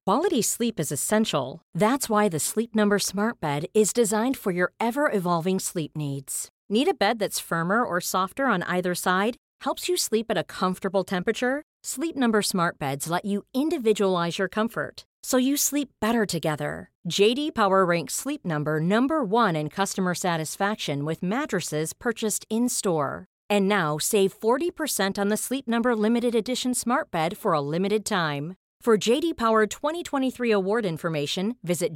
Quality sleep is essential. That's why the Sleep Number Smart Bed is designed for your ever-evolving sleep needs. Need a bed that's firmer or softer on either side? Helps you sleep at a comfortable temperature? Sleep Number Smart Beds let you individualize your comfort, so you sleep better together. JD Power ranks Sleep Number #1 in customer satisfaction with mattresses purchased in-store. And now, save 40% on the Sleep Number Limited Edition Smart Bed for a limited time. For JD Power 2023 award information, visit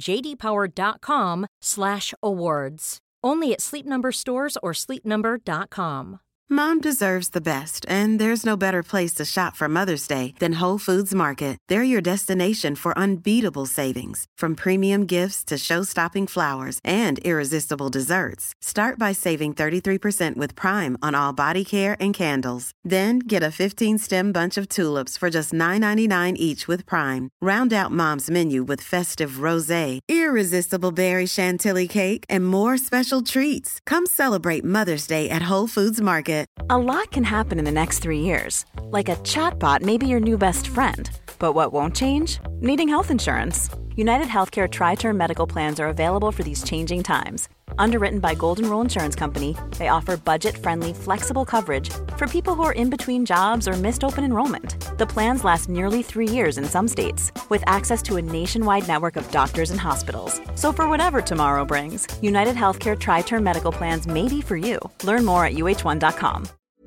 jdpower.com/awards. Only at Sleep Number stores or sleepnumber.com. Mom deserves the best, and there's no better place to shop for Mother's Day than Whole Foods Market. They're your destination for unbeatable savings, from premium gifts to show-stopping flowers and irresistible desserts. Start by saving 33% with Prime on all body care and candles. Then get a 15-stem bunch of tulips for just $9.99 each with Prime. Round out Mom's menu with festive rosé, irresistible berry chantilly cake, and more special treats. Come celebrate Mother's Day at Whole Foods Market. A lot can happen in the next 3 years. Like a chatbot may be your new best friend. But what won't change? Needing health insurance. United Healthcare Tri-Term Medical Plans are available for these changing times. Underwritten by Golden Rule Insurance Company, they offer budget-friendly, flexible coverage for people who are in between jobs or missed open enrollment. The plans last nearly 3 years in some states, with access to a nationwide network of doctors and hospitals. So for whatever tomorrow brings, United Healthcare Tri-Term Medical Plans may be for you. Learn more at uh1.com.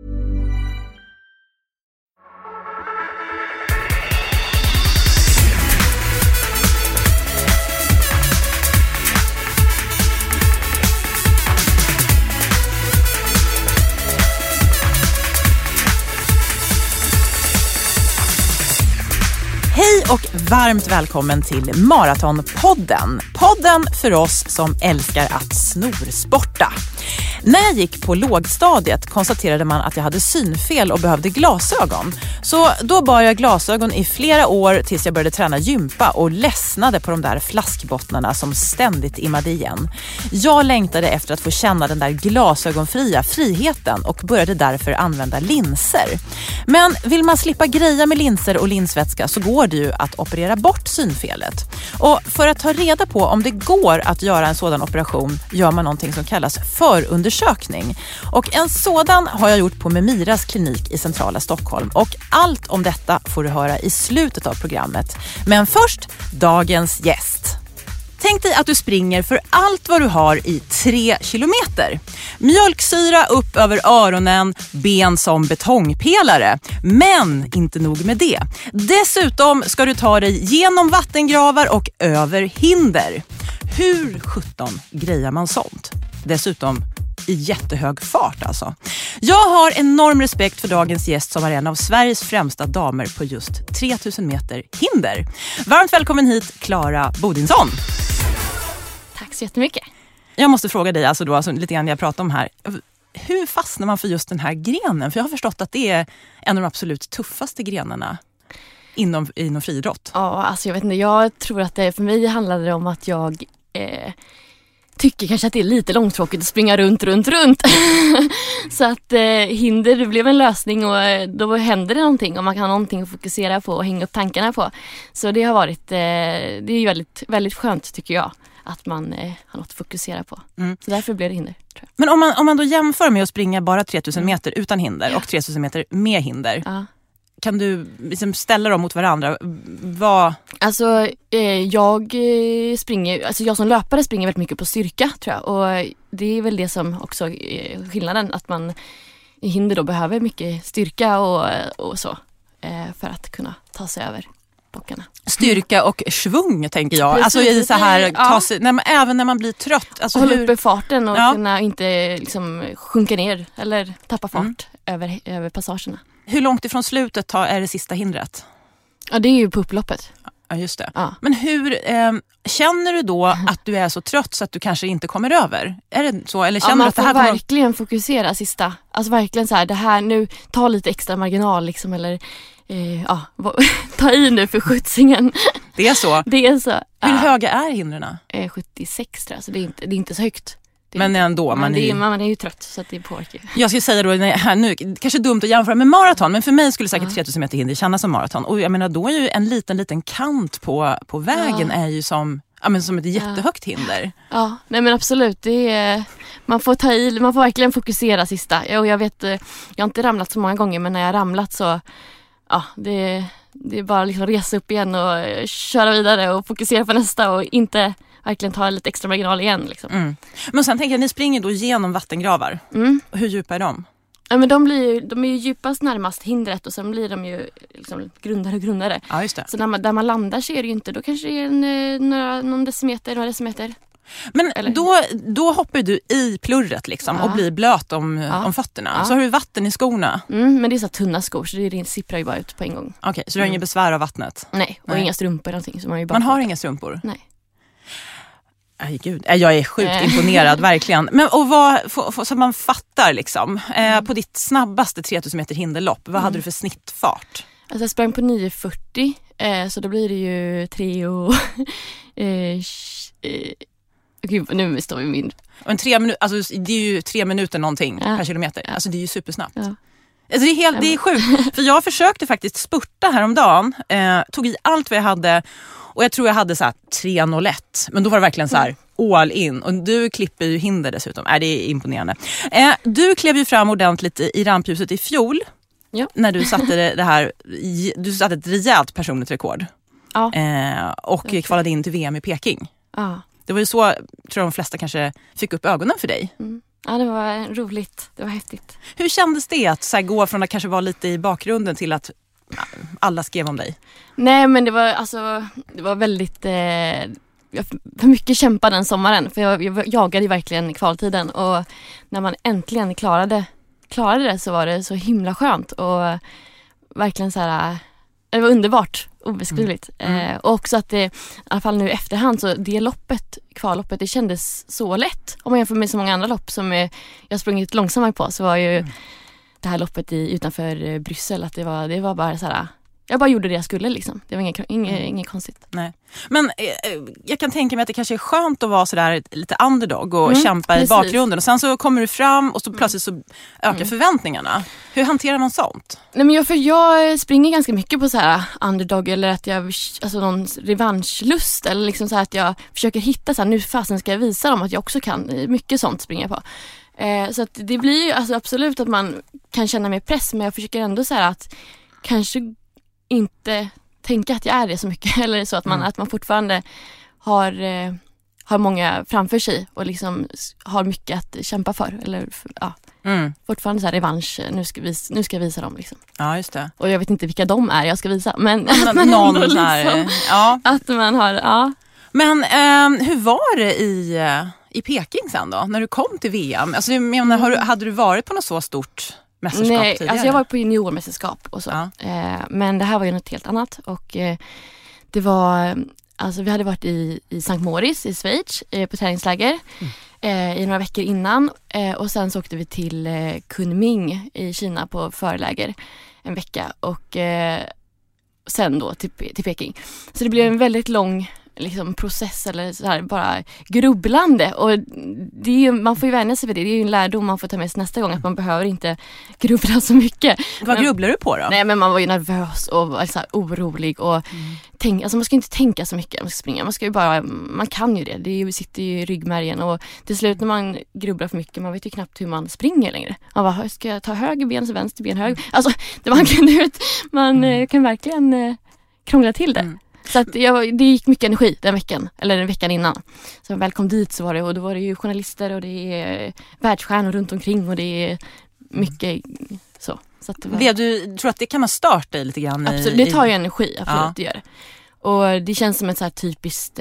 Hej och varmt välkommen till Maratonpodden. Podden för oss som älskar att snorsporta. När jag gick på lågstadiet konstaterade man att jag hade synfel och behövde glasögon. Så då bar jag glasögon i flera år tills jag började träna gympa och ledsnade på de där flaskbottnarna som ständigt immade igen. Jag längtade efter att få känna den där glasögonfria friheten och började därför använda linser. Men vill man slippa greja med linser och linsvätska så går det ju att operera bort synfelet. Och för att ta reda på om det går att göra en sådan operation gör man någonting som kallas förundersökning. Och en sådan har jag gjort på Memiras klinik i centrala Stockholm. Och allt om detta får du höra i slutet av programmet. Men först, dagens gäst. Tänk dig att du springer för allt vad du har i 3 kilometer. Mjölksyra upp över öronen, ben som betongpelare. Men inte nog med det. Dessutom ska du ta dig genom vattengravar och över hinder. Hur 17 grejar man sånt? Dessutom i jättehög fart alltså. Jag har enorm respekt för dagens gäst som är en av Sveriges främsta damer på just 3000 meter hinder. Varmt välkommen hit, Klara Bodinsson. Tack så jättemycket. Jag måste fråga dig alltså lite grann jag pratar om här. Hur fastnar man för just den här grenen? För jag har förstått att det är en av de absolut tuffaste grenarna inom friidrott. Ja, alltså jag vet inte. Jag tror att det för mig handlade om att jag tycker kanske att det är lite långtråkigt att springa runt. Så att hinder det blev en lösning och då händer det någonting och man kan ha någonting att fokusera på och hänga upp tankarna på. Så det har varit, det är väldigt, väldigt skönt tycker jag att man har något att fokusera på. Så därför blev det hinder, tror jag. Men om man då jämför med att springa bara 3000 meter utan hinder och 3000 meter med hinder, kan du liksom ställa dem mot varandra? Alltså jag som löpare springer väldigt mycket på styrka tror jag. Och det är väl det som också är skillnaden. Att man i hinder då behöver mycket styrka och så för att kunna ta sig över bockarna. Styrka och svung tänker jag. Precis, alltså i så här även när man blir trött. Alltså hålla uppe farten och kunna inte liksom sjunka ner eller tappa fart över passagerna. Hur långt ifrån slutet är det sista hindret? Ja, det är ju på upploppet. Ja, just det. Ja. Men hur känner du då att du är så trött så att du kanske inte kommer över? Är det så? Eller känner man du att det får här verkligen fokusera sista. Alltså verkligen så här, det här nu, ta lite extra marginal liksom, eller ta i nu för skjutsingen. Det är så? Det är så. Hur höga är hindren? 76 tror jag, så det är inte så högt. Men ändå, man är ju trött så att det påverkar. Jag ska säga då, nu kanske dumt att jämföra med maraton, men för mig skulle säkert 3000 meter hinder kännas som maraton. Och jag menar, då är ju en liten kant på vägen är ju som ett jättehögt hinder. Ja, nej men absolut. Det är, man får verkligen fokusera sista. Och jag vet, jag har inte ramlat så många gånger, men när jag har ramlat så, det är bara liksom resa upp igen och köra vidare och fokusera på nästa och inte verkligen ta lite extra marginal igen. Liksom. Men sen tänker jag, ni springer då genom vattengravar. Hur djupa är de? Ja, men de är ju djupast närmast hindret och sen blir de ju liksom grundare och grundare. Ja, just det. Så där man landar så är det ju inte, då kanske det är några decimeter. Men då hoppar du i plurret liksom och blir blöt om fötterna. Så har du vatten i skorna. Men det är så tunna skor så det sipprar ju bara ut på en gång. Okej, så du har inget besvär av vattnet? Nej, och inga strumpor eller någonting. Så man har inga strumpor? Nej. Aj, gud. Jag är sjukt imponerad, verkligen. Men så man fattar liksom. På ditt snabbaste 3000 meter hinderlopp, vad hade du för snittfart? Alltså jag sprang på 9:40, så då blir det ju 3 och... Gud, nu står vi min. Och 3 minuter, alltså det är ju 3 minuter någonting per kilometer. Alltså det är ju supersnabbt. Ja. Alltså det är sjukt. För jag försökte faktiskt spurta häromdagen. Tog i allt vad jag hade. Och jag tror jag hade så här 3:01. Men då var det verkligen så här all in. Och du klipper ju hinder dessutom. Det är imponerande. Du klev ju fram ordentligt i rampljuset i fjol. Ja. När du satte det här. Du satte ett rejält personligt rekord. Ja. Och kvalade in till VM i Peking. Ja. Det var ju så, tror jag de flesta kanske fick upp ögonen för dig. Ja, det var roligt. Det var häftigt. Hur kändes det att så här, gå från att kanske vara lite i bakgrunden till att alla skrev om dig? Nej, men det var väldigt... för mycket kämpa den sommaren. För jag jagade verkligen kvaltiden. Och när man äntligen klarade det så var det så himla skönt. Och verkligen så här... Det var underbart, obeskrivligt. Och också att det, i alla fall nu i efterhand, så det kvalloppet, det kändes så lätt. Om man jämför med så många andra lopp som jag sprungit långsammare på, så var ju det här loppet utanför Bryssel, att det var bara så här. Jag bara gjorde det jag skulle liksom. Det var inget konstigt. Nej. Men jag kan tänka mig att det kanske är skönt att vara sådär lite underdog och kämpa i bakgrunden. Och sen så kommer du fram och så plötsligt så ökar förväntningarna. Hur hanterar man sånt? Nej, men jag springer ganska mycket på så här underdog, eller att alltså någon revanschlust, eller liksom så här att jag försöker hitta så här, nu fasen ska jag visa dem att jag också kan. Mycket sånt springer jag på. Så att det blir ju alltså absolut att man kan känna mer press, men jag försöker ändå så här att kanske inte tänka att jag är det så mycket, eller så att man fortfarande har många framför sig och liksom har mycket att kämpa för, eller fortfarande så här revansch, nu ska jag visa dem liksom. Ja, just det. Och jag vet inte vilka de är jag ska visa, men någon liksom, här, att man har Men hur var det i Peking sen då, när du kom till VM? Alltså jag menar, hade du varit på något så stort mästerskap tidigare? Alltså jag var på juniormästerskap och så. Ja. Men det här var ju något helt annat. Och det var, alltså vi hade varit i Sankt Moritz i Schweiz på träningsläger i några veckor innan. Och sen så åkte vi till Kunming i Kina på förläger en vecka. Och sen då till Peking. Så det blev en väldigt lång liksom process, eller så här, bara grubblande, och det är ju, man får ju vänja sig vid det. Det är ju en lärdom man får ta med sig nästa gång, att man behöver inte grubbla så mycket. Vad grubblar du på då? Nej, men man var ju nervös och så här, orolig och alltså man ska inte tänka så mycket när man ska springa. Man ska ju bara, man kan ju det sitter ju i ryggmärgen, och till slut när man grubblar för mycket, man vet ju knappt hur man springer längre. Man bara, ska jag ta höger ben så vänster ben höger? Alltså man kan verkligen krångla till det. Så att det gick mycket energi den veckan innan. Så jag väl kom dit så var det, och då var det ju journalister och det är världsstjärnor runt omkring, och det är mycket så. Så att du tror att det kan ha stört dig lite grann? Absolut, det tar ju energi, absolut, det gör det. Och det känns som ett så här typiskt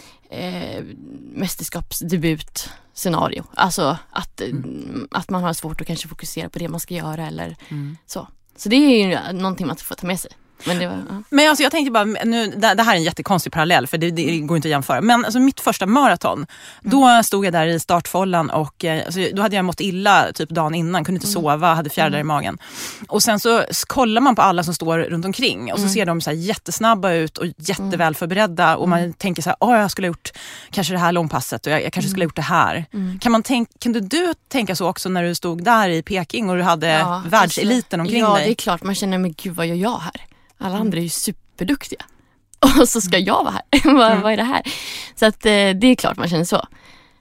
mästerskapsdebut scenario. Alltså att man har svårt att kanske fokusera på det man ska göra eller så. Så det är ju någonting man får ta med sig. Men det var, Men alltså jag tänkte bara, nu, det här är en jättekonstig parallell för det går inte att jämföra. Men alltså mitt första maraton, då stod jag där i startfållan och alltså, då hade jag mått illa typ dagen innan, kunde inte sova, hade fjärdar i magen. Och sen så kollar man på alla som står runt omkring och så ser de så här jättesnabba ut och jätteväl förberedda och man tänker så här, jag skulle ha gjort kanske det här långpasset och jag kanske skulle ha gjort det här. Kunde du tänka så också när du stod där i Peking och du hade världseliten omkring dig? Ja, det är klart, man känner, men gud, vad gör jag här? Alla andra är ju superduktiga. Och så ska jag vara här. Vad är det här? Så att det är klart man känner så.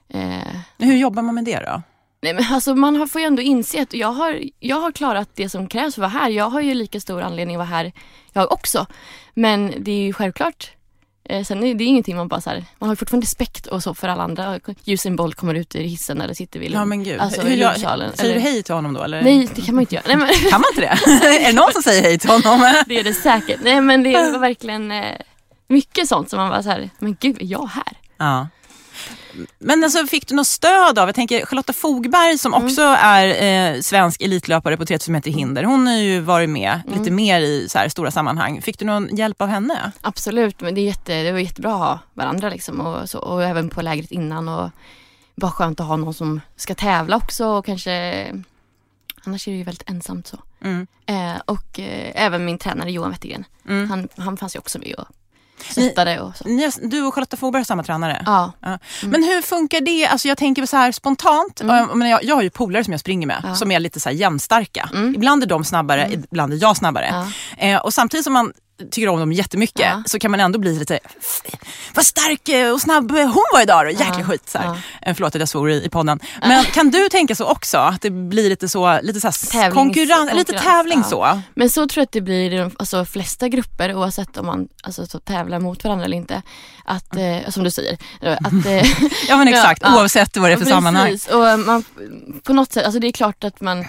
Hur jobbar man med det då? Nej, men alltså man får ju ändå inse att jag har klarat det som krävs för att vara här. Jag har ju lika stor anledning att vara här jag också. Men det är ju självklart. Sen är det ingenting man bara så här, man har fortfarande respekt och så för alla andra. Usain Bolt kommer ut i hissen eller sitter vid men gud. Alltså, säger du hej till honom då? Eller? Nej, det kan man inte göra. Nej, men... Kan man inte det? Är det någon som säger hej till honom? Det är det säkert. Nej, men det var verkligen mycket sånt som man var så här, men gud, är jag här? Ja. Men alltså, fick du något stöd av, jag tänker Charlotta Fogberg som också är svensk elitlöpare på 3000 meter hinder. Hon har ju varit med lite mer i så här stora sammanhang. Fick du någon hjälp av henne? Absolut, men det var jättebra att ha varandra liksom, och även på lägret innan, och bara skönt att ha någon som ska tävla också och kanske, annars är det ju väldigt ensamt så. Och även min tränare Johan Wettergren, han fanns ju också med och stöttade och så. Du och Charlotta Fogberg är samma tränare? Ja. Men hur funkar det? Alltså jag tänker så här spontant. Men jag har ju polare som jag springer med som är lite så här jämnstarka. Ibland är de snabbare, ibland är jag snabbare. Och samtidigt som man tycker om dem jättemycket så kan man ändå bli lite vad stark och snabb hon var idag då. Jäkla skit så här. Förlåt att jag svor i podden. Men kan du tänka så också att det blir lite så här konkurrens, lite tävling så? Men så tror jag att det blir i de flesta grupper, oavsett om man så tävlar mot varandra eller inte, att som du säger att ja men exakt, oavsett vad det är för sammanhang. Och man på något sätt, alltså det är klart att man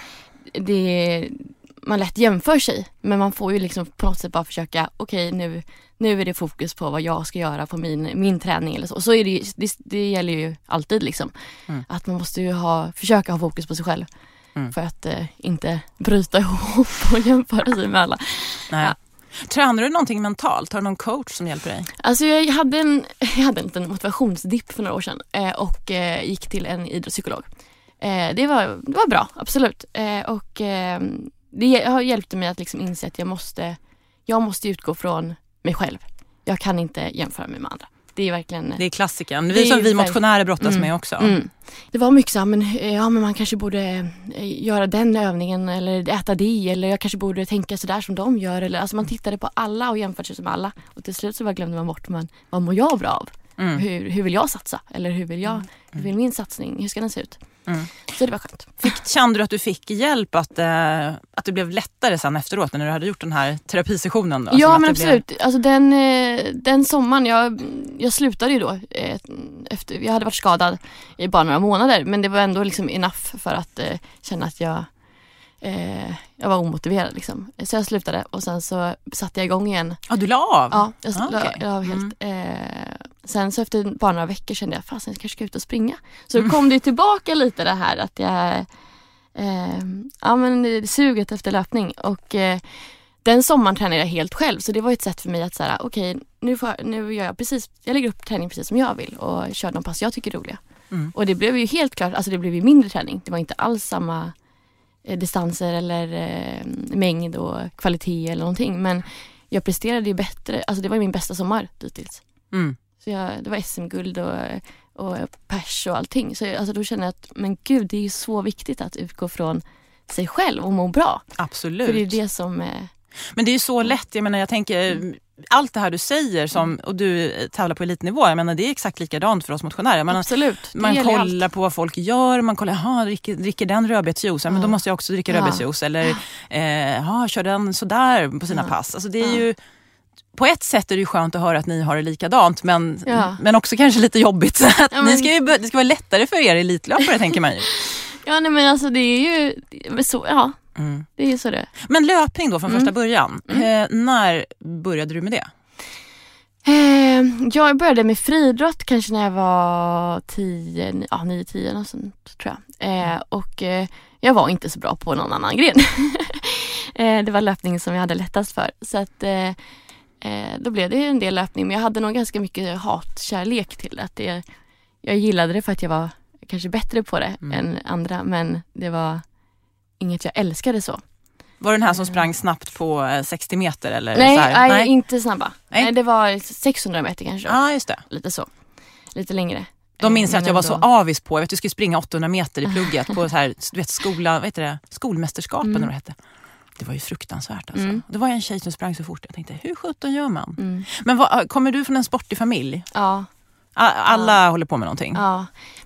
lätt jämför sig, men man får ju liksom på något sätt bara försöka, okej, nu är det fokus på vad jag ska göra på min träning eller så. Och så är det gäller ju alltid liksom. Att man måste ju försöka ha fokus på sig själv för att inte bryta ihop och jämföra sig med alla. Nej. Ja. Tränar du någonting mentalt? Har du någon coach som hjälper dig? Alltså jag hade en liten motivationsdipp för några år sedan och gick till en idrottspsykolog. Det var bra, absolut. Och det har hjälpt mig att liksom inse att jag måste utgå från mig själv. Jag kan inte jämföra mig med andra. Det är verkligen... Det är klassiken. Vi motionärer brottas med också. Det var mycket så, men man kanske borde göra den övningen eller äta det, eller jag kanske borde tänka så där som de gör. Eller, alltså man tittade på alla och jämförde sig som alla. Och till slut så glömde man bort, vad mår jag bra av? Hur vill jag satsa? Eller hur vill min satsning, hur ska den se ut? Så det var skönt. Kände du att du fick hjälp att det blev lättare sen efteråt när du hade gjort den här terapisessionen då? Ja, men absolut. Alltså den sommaren, jag slutade ju då efter, jag hade varit skadad i bara några månader, men det var ändå liksom enough för att känna att jag var omotiverad liksom. Så jag slutade och sen så satte jag igång igen. Ja, du la av? Ja, jag la av helt. Sen så efter bara några veckor kände jag, fasen, jag kanske ska ut och springa. Så då kom det tillbaka lite det här att jag suget efter löpning. Och den sommaren tränade jag helt själv. Så det var ett sätt för mig att säga, okej, nu gör jag lägger upp träning precis som jag vill och kör de pass jag tycker är roliga. Och det blev ju helt klart, alltså det blev ju mindre träning. Det var inte alls samma distanser eller mängd och kvalitet eller någonting. Men jag presterade ju bättre, alltså det var min bästa sommar dittills. Så det var SM-guld och pers och allting. Så alltså då känner jag att, men gud, det är ju så viktigt att utgå från sig själv och må bra. Absolut. För det är det som... Men det är ju så lätt, jag menar, jag tänker... Allt det här du säger och du tävlar på elitnivå, jag menar, det är exakt likadant för oss motionärer. Absolut. Man kollar på vad folk gör, man kollar, dricker den rödbetsjuice, men då måste jag också dricka rödbetsjuice. Eller kör den sådär på sina pass. Alltså det är ju, på ett sätt är det ju skönt att höra att ni har det likadant, men också kanske lite jobbigt. Det ska vara lättare för er elitlöpare, tänker man ju. Ja, nej, men alltså det är ju så, det är ju så det. Men löpning då från första början. När började du med det? Jag började med friidrott kanske när jag var 9-10 och sånt, tror jag. Och jag var inte så bra på någon annan gren. Det var löpning som jag hade lättast för. Så att då blev det en del löpning. Men jag hade nog ganska mycket hatkärlek till det. Att jag gillade det för att jag var kanske bättre på det än andra. Men det var inget jag älskade så. Var det den här som sprang snabbt på 60 meter? Eller Nej, så här? Nej, inte snabba. Nej. Nej, det var 600 meter kanske. Ja, just det. Lite så. Lite längre. De minns Men att jag var ändå. så avis på. Jag vet, du skulle springa 800 meter i plugget på så här, du vet, skolmästerskapen när det hette. Det var ju fruktansvärt alltså. Det var en tjej som sprang så fort. Jag tänkte, hur 17 gör man? Men kommer du från en sportig familj? Ja. Alla håller på med någonting? Ja.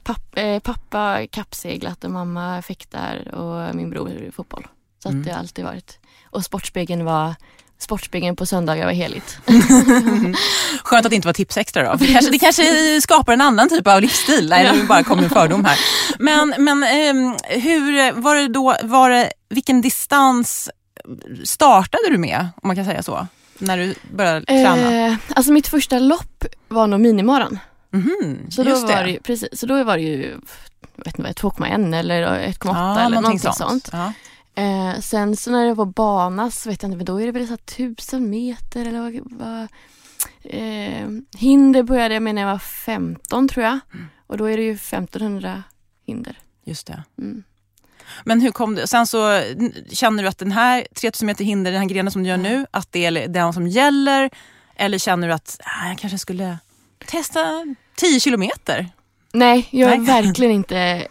Pappa kappseglat och mamma fäktar och min bror i fotboll. Så att det har alltid varit. Och Sportspegeln på söndagar var heligt. Skönt att det inte var tips extra då. För det kanske skapar en annan typ av livsstil. Nej, nu bara kommer en fördom här. Men hur var det vilken distans startade du med, om man kan säga så, när du började träna? Alltså mitt första lopp var nog minimaran. Så då var det. Precis. Så då var det ju, jag vet inte, 2,1 eller 1,8 eller någonting sånt. Ja. Sen så när det var bana så vet jag inte, men då är det väl så 1000 meter eller vad. Hinder började jag med när jag var 15 tror jag. Och då är det ju 1500 hinder. Just det. Men hur kom det? Sen så känner du att den här 3000 meter hinder, den här grenen som du gör nu, att det är den som gäller? Eller känner du att jag kanske skulle testa 10 kilometer? Nej, jag är verkligen inte.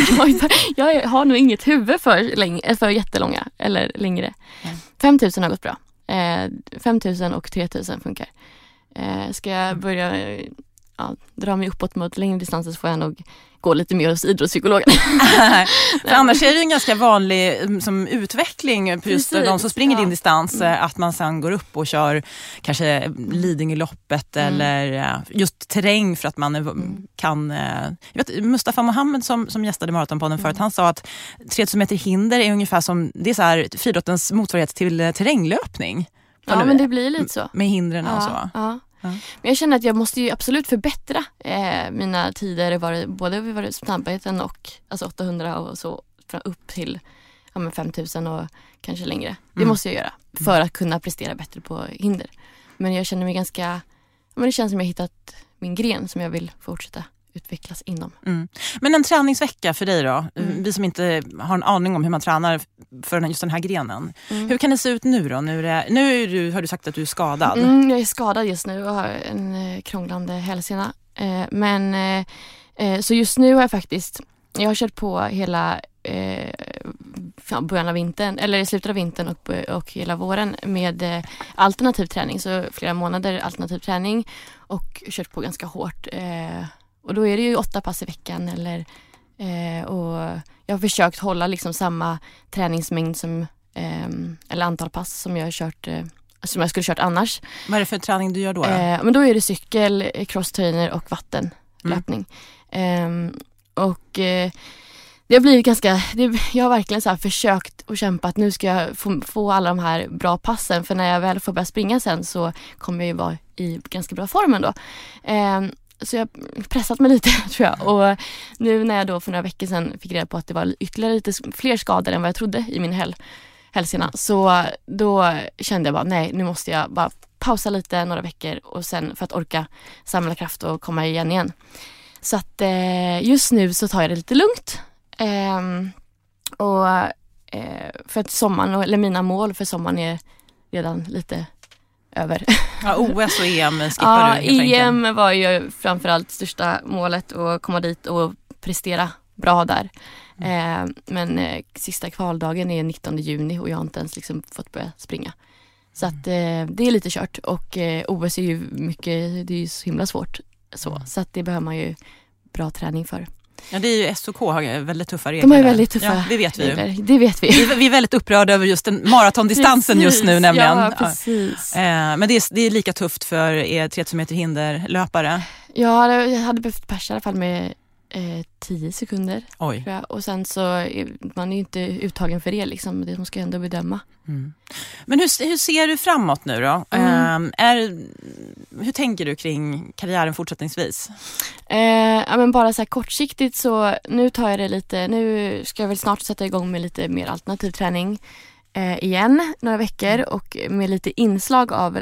Jag har nog inget huvud för jättelånga eller längre. 5000 har gått bra. 5000 och 3000 funkar. Ska jag börja dra mig uppåt mot längre distanser så får jag nog gå lite mer hos idrottspsykologen. För annars är det ju en ganska vanlig som utveckling på just de som springer din distans, att man sen går upp och kör kanske Lidingöloppet eller just terräng för att man kan. Jag vet, Mustafa Mohammed som gästade Maratonpodden förut, han sa att 3000 meter hinder är ungefär som, det är så här friidrottens motsvarighet till terränglöpning. Ja, men det blir lite så. Med hindren och så. Ja. Men jag känner att jag måste ju absolut förbättra mina tider både vid snabbheten och alltså 800 och så upp till 5000 och kanske längre. Det måste jag göra för att kunna prestera bättre på hinder. Men jag känner mig det känns som jag hittat min gren som jag vill fortsätta utvecklas inom. Men en träningsvecka för dig då? Vi som inte har en aning om hur man tränar för just den här grenen. Hur kan det se ut nu då? Nu har du sagt att du är skadad. Jag är skadad just nu och har en krånglande hälsena. Så just nu har jag har kört på hela början av vintern, eller i slutet av vintern och hela våren med alternativ träning. Så flera månader alternativ träning och kört på ganska hårt. Och då är det ju 8 pass i veckan och jag har försökt hålla liksom samma träningsmängd eller antal pass som jag skulle kört annars. Vad är det för träning du gör då? Men då är det cykel, crosstrainer och vattenlöpning. Det har blivit jag har verkligen så här försökt och kämpat. Nu ska jag få alla de här bra passen, för när jag väl får börja springa sen så kommer jag ju vara i ganska bra form ändå. Så jag har pressat mig lite tror jag. Och nu när jag då för några veckor sedan fick reda på att det var ytterligare lite fler skador än vad jag trodde i min hälsena, så då kände jag bara nej, nu måste jag bara pausa lite några veckor och sen för att orka samla kraft och komma igen. Så att just nu så tar jag det lite lugnt. För att sommaren, eller mina mål för sommaren är redan lite över. Ja, OS och EM skippar du. EM var ju framförallt största målet, att komma dit och prestera bra där. Men sista kvaldagen är 19 juni och jag har inte ens liksom fått börja springa. Så att det är lite kört, och OS är ju det är ju så himla svårt så att det behöver man ju bra träning för. Ja, det är ju SOK har väldigt tuffa regler. De är väldigt tuffa. Ja, det vet vi ju. Det vet vi. Vi är väldigt upprörda över just den maratondistansen just nu nämligen. Ja, precis. Men det är lika tufft för er 3000 meter hinderlöpare. Ja, jag hade behövt persa i alla fall med 10 sekunder. Oj. Tror jag. Och sen så man är ju inte uttagen för det liksom. Det ska ändå bedöma. Men hur ser du framåt nu då? Hur tänker du kring karriären fortsättningsvis? Men bara så här kortsiktigt, så nu tar jag det lite. Nu ska jag väl snart sätta igång med lite mer alternativ träning. igen några veckor och med lite inslag av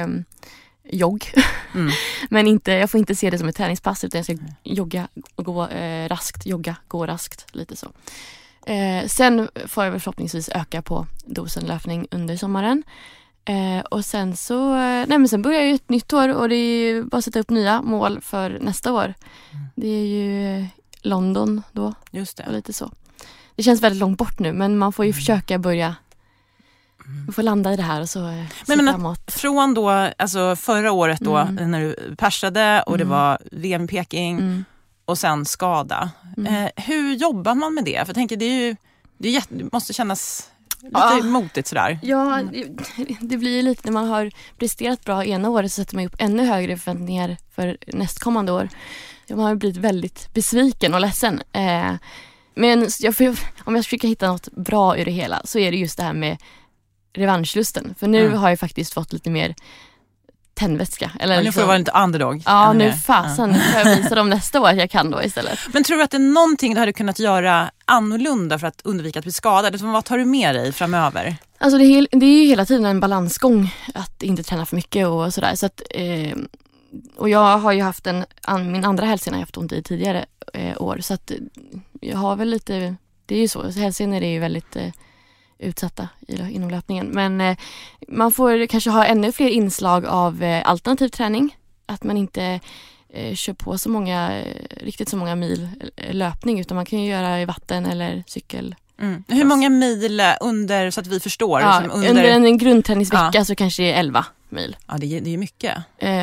jogg. Men jag får inte se det som ett träningspass utan jag ska jogga och gå raskt, gå raskt, lite så. Sen får jag väl förhoppningsvis öka på dosen löpning under sommaren. Och sen så sen börjar ju ett nytt år och det är ju bara att sätta upp nya mål för nästa år. Det är ju London då. Just det. Och lite så. Det känns väldigt långt bort nu men man får ju försöka börja. Man får landa i det här och så framåt. Från då, alltså förra året då när du persade och det var VM Peking och sen skada. Hur jobbar man med det? För jag tänker det måste kännas lite motigt sådär. Ja, det blir lite när man har presterat bra ena året så sätter man upp ännu högre förväntningar för nästkommande år. Man har blivit väldigt besviken och ledsen. Men om jag försöker hitta något bra ur det hela så är det just det här med revanschlusten. För nu har jag faktiskt fått lite mer tändvätska. Eller nu får jag vara lite underdog. Ja, nu fasen. Nu får jag visa dem nästa år att jag kan då istället. Men tror du att det är någonting du hade kunnat göra annorlunda för att undvika att bli skadad? Vad tar du med dig framöver? Alltså det är ju hela tiden en balansgång att inte träna för mycket och sådär. Så att, och jag har ju haft min andra hälsena har jag haft ont i tidigare år. Så att jag har väl lite, det är ju så. Hälsenor är ju väldigt utsatta inom löpningen. Men man får kanske ha ännu fler inslag av alternativ träning. Att man inte kör på riktigt så många mil löpning utan man kan ju göra i vatten eller cykel. Hur många mil under, så att vi förstår? Ja, under en grundträningsvecka så kanske det är 11 mil. Ja, det är mycket.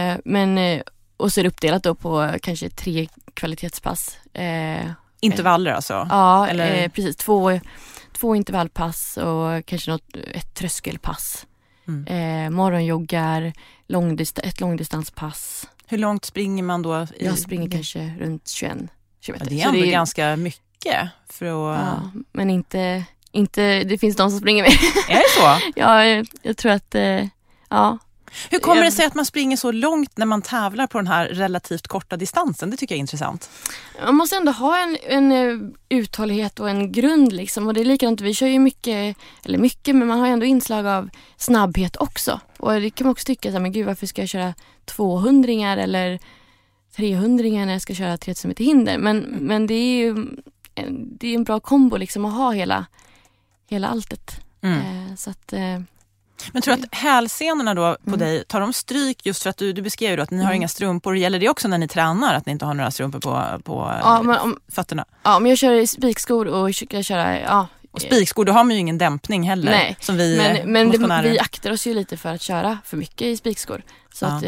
Och så är det uppdelat då på kanske 3 kvalitetspass. Intervaller alltså? Ja, eller? Precis. 2 intervallpass och kanske ett tröskelpass. Morgonjoggar, ett långdistanspass. Hur långt springer man då? Jag springer kanske runt 21 kilometer. Ja, det är ändå ganska mycket. Ja, men inte det finns de som springer med. Är det så? Ja, jag tror att ja. Hur kommer det sig att man springer så långt när man tävlar på den här relativt korta distansen? Det tycker jag är intressant. Man måste ändå ha en uthållighet och en grund liksom. Och det är likadant, vi kör ju mycket, men man har ändå inslag av snabbhet också. Och det kan man också tycka, men gud, varför ska jag köra 200-ringar eller 300-ringar när jag ska köra 3000 meter hinder? Men det är ju en bra kombo liksom att ha hela alltet. Så att... Men tror du att hälsenorna då på dig, tar de stryk just för att du beskrev då att ni har inga strumpor? Gäller det också när ni tränar att ni inte har några strumpor på fötterna? Ja, men jag kör i spikskor och jag kör och spikskor, då har man ju ingen dämpning heller. Nej, som vi aktar oss ju lite för att köra för mycket i spikskor. Så att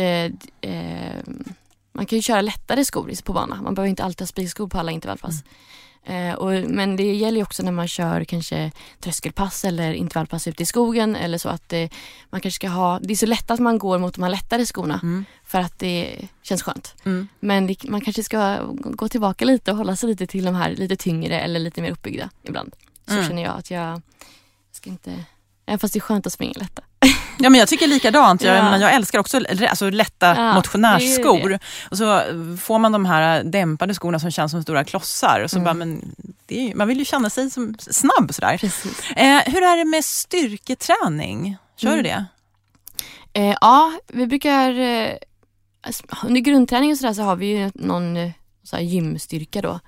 man kan ju köra lättare skor på banan. Man behöver inte alltid ha spikskor på alla intervallpass. Men det gäller ju också när man kör kanske tröskelpass eller intervallpass ute i skogen eller så att man kanske ska ha, det är så lätt att man går mot de här lättare skorna för att det känns skönt. Men man kanske ska gå tillbaka lite och hålla sig lite till de här lite tyngre eller lite mer uppbyggda ibland. Så känner jag att jag ska inte, även fast det är skönt att springa lätta. Ja, men jag tycker likadant. Jag älskar också lätta motionärsskor. Och så får man de här dämpade skorna som känns som stora klossar. Och så man vill ju känna sig som snabb sådär. Hur är det med styrketräning? Kör du det? Ja, vi brukar... under grundträning och sådär så har vi ju någon så här gymstyrka då.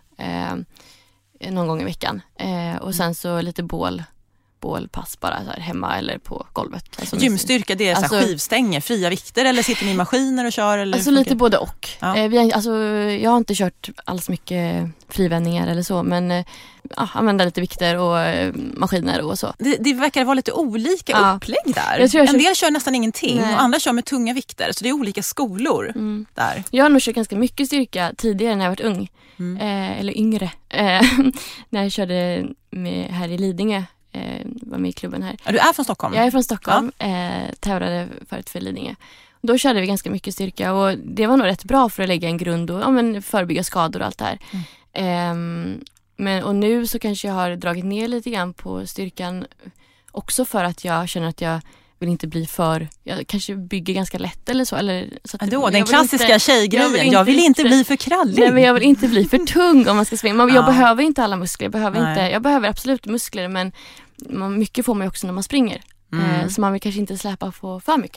Någon gång i veckan. Och sen så lite bålpass bara så här hemma eller på golvet. Alltså, gymstyrka, det är så här skivstänger, fria vikter eller sitter ni i maskiner och kör? Eller alltså lite både och. Ja. Jag har inte kört alls mycket frivändningar eller så, men använda lite vikter och maskiner och så. Det verkar vara lite olika upplägg där. En del kör nästan ingenting och andra kör med tunga vikter, så det är olika skolor där. Jag har nog kört ganska mycket styrka tidigare när jag varit ung. Eller yngre. När jag körde här i Lidingö. Var med i klubben här. Du är från Stockholm? Jag är från Stockholm. Tävlade förut för Lidingö. Då körde vi ganska mycket styrka och det var nog rätt bra för att lägga en grund och förebygga skador och allt det här. Och nu så kanske jag har dragit ner lite grann på styrkan också för att jag känner att jag vill inte bli jag kanske bygger ganska lätt eller så. Så att den klassiska tjejgrejen, jag vill inte bli för krallig. Nej, men jag vill inte bli för tung om man ska springa. Jag behöver inte alla muskler, jag behöver absolut muskler, men mycket får man ju också när man springer. Så man vill kanske inte släpa på för mycket.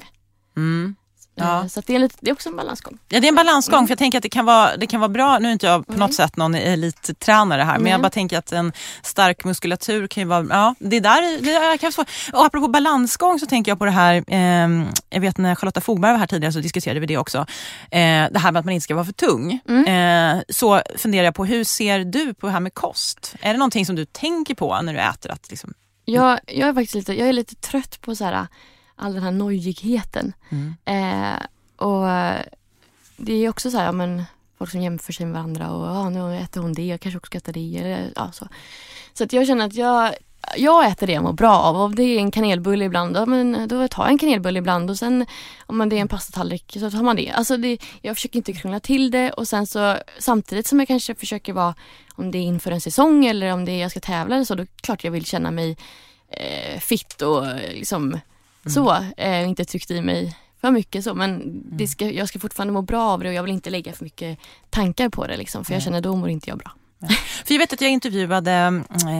Ja. Så att det är också en balansgång. Ja, det är en balansgång, för jag tänker att det kan vara bra. Nu är inte jag på något sätt någon elittränare här, men jag bara tänker att en stark muskulatur kan ju vara, det där kan vara. Och apropå balansgång så tänker jag på det här, jag vet när Charlotta Fogberg var här tidigare så diskuterade vi det också. Det här med att man inte ska vara för tung. Så funderar jag på, hur ser du på det här med kost? Är det någonting som du tänker på när du äter? Att liksom... Jag är faktiskt lite trött på så här all den här nojigheten. Och det är också så här, men folk som jämför sig med varandra och nu äter hon det, jag kanske också ska äta det eller, så att jag känner att jag äter det jag mår bra av. Om det är en kanelbulle ibland, då tar jag en kanelbulle ibland, och sen om det är en pastatallrik så tar man det. Alltså jag försöker inte krångla till det, och sen så samtidigt som jag kanske försöker vara, om det är inför en säsong eller om det är jag ska tävla eller så, då klart jag vill känna mig fit och liksom inte tryckt i mig för mycket så, men jag ska fortfarande må bra av det, och jag vill inte lägga för mycket tankar på det liksom, för jag känner då mår inte jag bra. För jag vet att jag intervjuade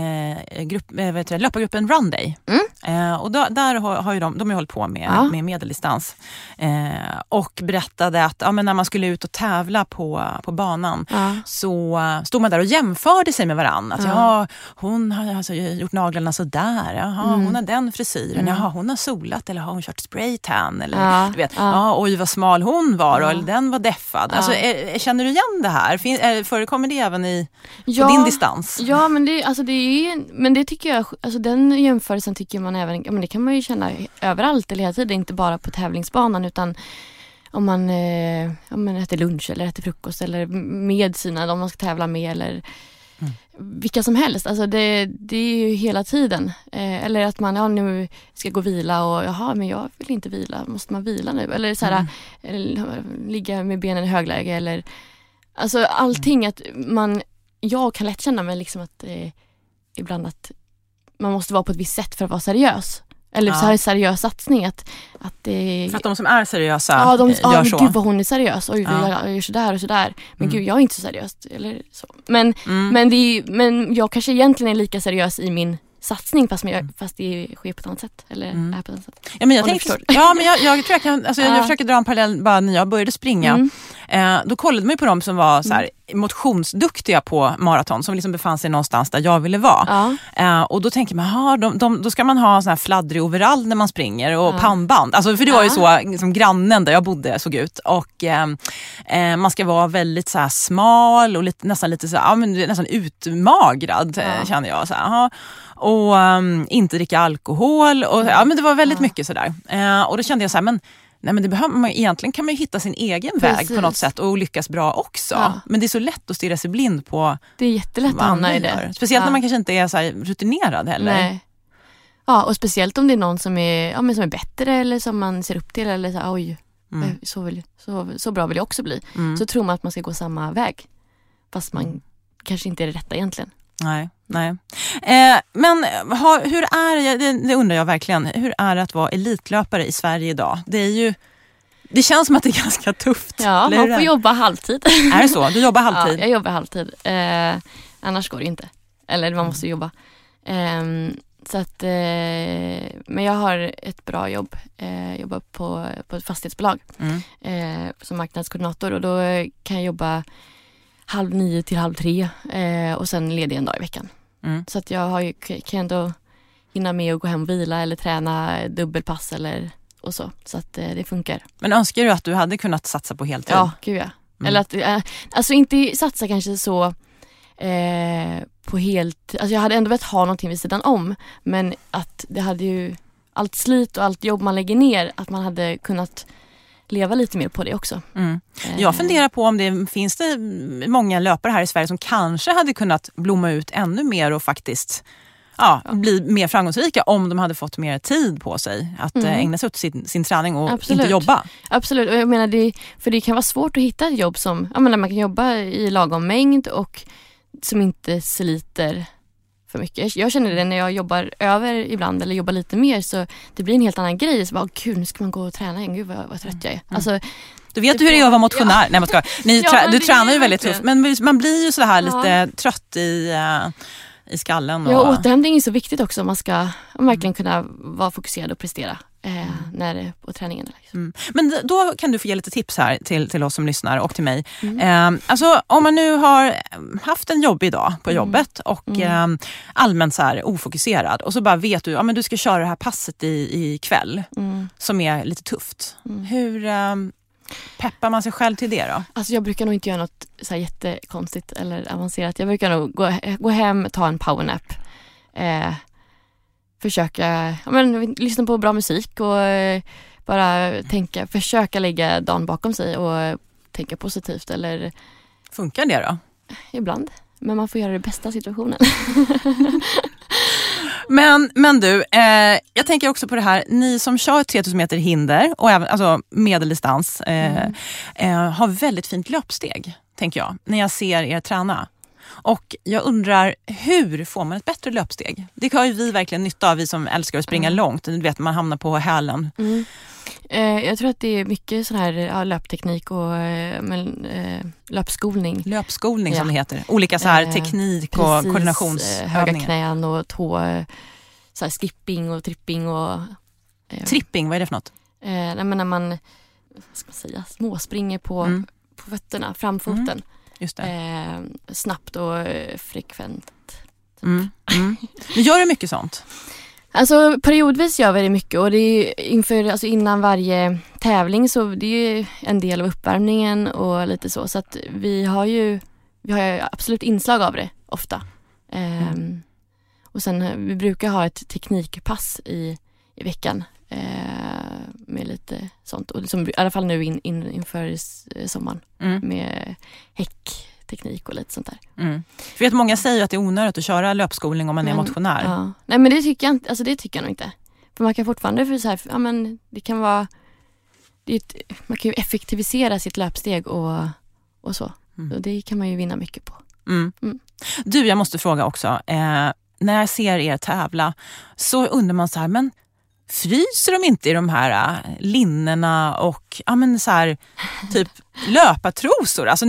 löpargruppen Run Day. Och där har ju de har hållit på med medeldistans. Och berättade att när man skulle ut och tävla på banan så stod man där och jämförde sig med varandra. Att hon har alltså gjort naglarna så där. Hon har den frisyren. Hon har solat, eller har hon kört spraytan, eller du vet. Oj vad smal hon var, eller den var deffad. Alltså känner du igen det här? Förekommer det även på din distans? Ja, men det tycker jag, alltså den jämförelsen tycker man även, men det kan man ju känna överallt eller hela tiden, inte bara på tävlingsbanan, utan om man äter lunch eller äter frukost eller med sina, om man ska tävla med, eller vilka som helst. Alltså det är ju hela tiden. Eller att man nu ska gå och vila och men jag vill inte vila. Måste man vila nu? Eller så här, eller ligga med benen i högläge, eller alltså allting att jag kan lätt känna mig liksom att ibland att man måste vara på ett visst sätt för att vara seriös. Eller så här en seriös satsning. Att det... För att de som är seriösa gör så. Gud vad hon är seriös. Oj, jag gör sådär och sådär. Men gud, jag är inte så seriös. Eller så. Men jag kanske egentligen är lika seriös i min satsning, fast det sker på ett annat sätt. Eller är på ett annat sätt. Ja, men jag tänkte, jag tror jag försöker dra en parallell bara när jag började springa. Då kollade man ju på dem som var så här motionsduktiga på maraton, som liksom befann sig någonstans där jag ville vara. Och då tänker man, då ska man ha sån här fladdrig overall när man springer och pannband. Alltså, för det var ju så liksom, grannen där jag bodde såg ut. Och man ska vara väldigt så här smal och nästan lite så här, nästan utmagrad känner jag så här. Och inte dricka alkohol och men det var väldigt mycket sådär. Och då kände jag så här, men det behöver man, egentligen kan man ju hitta sin egen väg på något sätt och lyckas bra också. Men det är så lätt att stirra sig blind på. Det är jättelätt att hamna i det. Speciellt när man kanske inte är så här rutinerad heller. Nej. Ja, och speciellt om det är någon som är bättre, eller som man ser upp till, eller så oj, så bra vill jag också bli. Så tror man att man ska gå samma väg, fast man kanske inte är det rätta egentligen. Nej. Men hur är det undrar jag verkligen, hur är det att vara elitlöpare i Sverige idag? Det känns som att det är ganska tufft. Ja, man får jobba halvtid. Är det så? Du jobbar halvtid? Ja, jag jobbar halvtid. Annars går det inte. Eller man måste jobba. Så att, men jag har ett bra jobb. Jag jobbar på ett fastighetsbolag som marknadskoordinator, och då kan jag jobba 8:30 till 15:30 och sen ledig en dag i veckan. Så att jag kan ändå hinna med att gå hem och vila eller träna dubbelpass och så att det funkar. Men önskar du att du hade kunnat satsa på heltid? Ja, gud ja. Eller att, alltså inte satsa kanske så på helt, alltså jag hade ändå velat ha någonting vid sidan om, men att det hade ju allt slit och allt jobb man lägger ner, att man hade kunnat leva lite mer på det också. Jag funderar på om det finns det många löpare här i Sverige som kanske hade kunnat blomma ut ännu mer och faktiskt bli mer framgångsrika om de hade fått mer tid på sig att ägna sig åt sin träning och inte jobba. Absolut, och jag menar för det kan vara svårt att hitta ett jobb som man kan jobba i lagom mängd och som inte sliter för mycket. Jag känner det när jag jobbar över ibland eller jobbar lite mer, så det blir en helt annan grej. Så bara, gud, nu ska man gå och träna igen. Gud vad trött jag är. Alltså, du vet hur det är att vara motionär. Ja. Nej, man ska. Du tränar ju väldigt tufft, men man blir ju så här lite trött i i skallen. Ja, återhämtning är så viktigt också om man ska verkligen kunna vara fokuserad och prestera när på träningen. Liksom. Men då kan du få ge lite tips här till oss som lyssnar och till mig. Alltså om man nu har haft en jobbig dag på jobbet och allmänt så här ofokuserad och så bara vet du, men du ska köra det här passet i kväll som är lite tufft. Hur peppar man sig själv till det då? Alltså jag brukar nog inte göra något så här jättekonstigt eller avancerat. Jag brukar nog gå hem, ta en powernap. Försöka lyssna på bra musik och bara försöka lägga dagen bakom sig och tänka positivt. Eller... Funkar det då? Ibland, men man får göra det bästa av situationen. Men du, jag tänker också på det här, ni som kör 3000 meter hinder och även alltså medeldistans har väldigt fint löpsteg, tänker jag, när jag ser er träna. Och jag undrar, hur får man ett bättre löpsteg? Det har ju vi verkligen nytta av, vi som älskar att springa långt. Du vet, man hamnar på hälen. Jag tror att det är mycket sån här löpteknik och löpskolning. Löpskolning som det heter. Olika så här teknik och koordinationsövningar. Höga knän och tå, så här skipping och tripping. Och, tripping, vad är det för något? När man, vad ska man säga, småspringer på fötterna, framfoten. Just det. Snabbt och frekvent. Gör du mycket sånt? Alltså periodvis gör vi det mycket och det är innan varje tävling, så det är en del av uppvärmningen och lite så att vi har ju absolut inslag av det ofta. Och sen vi brukar ha ett teknikpass i veckan med lite sånt, och liksom, i alla fall nu inför sommaren med häckteknik och lite sånt där. För vet, många säger att det är onödigt att köra löpskolning om man är motionär. Ja. Nej, men det tycker jag inte, alltså det tycker jag nog inte. För man kan fortfarande det kan vara man kan ju effektivisera sitt löpsteg och så. Och det kan man ju vinna mycket på. Du, jag måste fråga också, när jag ser er tävla så undrar man så här, men fryser de inte i de här linnena och så här, typ löpartrosor? Alltså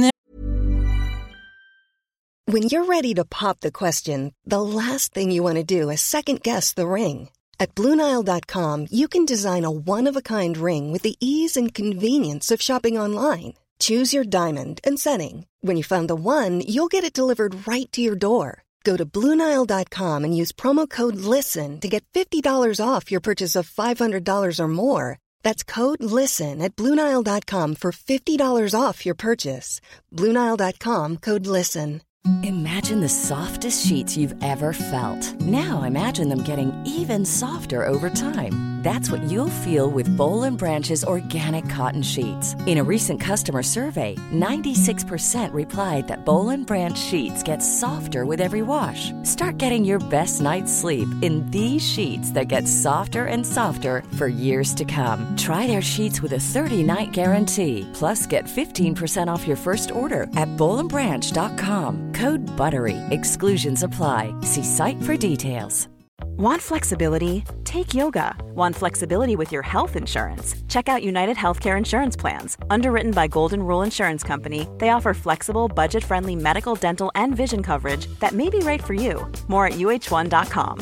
When you're ready to pop the question, the last thing you want to do is second guess the ring. At BlueNile.com you can design a one-of-a-kind ring with the ease and convenience of shopping online. Choose your diamond and setting. When you find the one, you'll get it delivered right to your door. Go to BlueNile.com and use promo code LISTEN to get $50 off your purchase of $500 or more. That's code LISTEN at BlueNile.com for $50 off your purchase. BlueNile.com, code LISTEN. Imagine the softest sheets you've ever felt. Now imagine them getting even softer over time. That's what you'll feel with Boll & Branch's organic cotton sheets. In a recent customer survey, 96% replied that Boll & Branch sheets get softer with every wash. Start getting your best night's sleep in these sheets that get softer and softer for years to come. Try their sheets with a 30-night guarantee. Plus, get 15% off your first order at BollandBranch.com. Code BUTTERY. Exclusions apply. See site for details. Want flexibility? Take yoga. Want flexibility with your health insurance? Check out United Healthcare Insurance Plans. Underwritten by Golden Rule Insurance Company, they offer flexible, budget-friendly medical, dental, and vision coverage that may be right for you. More at uh1.com.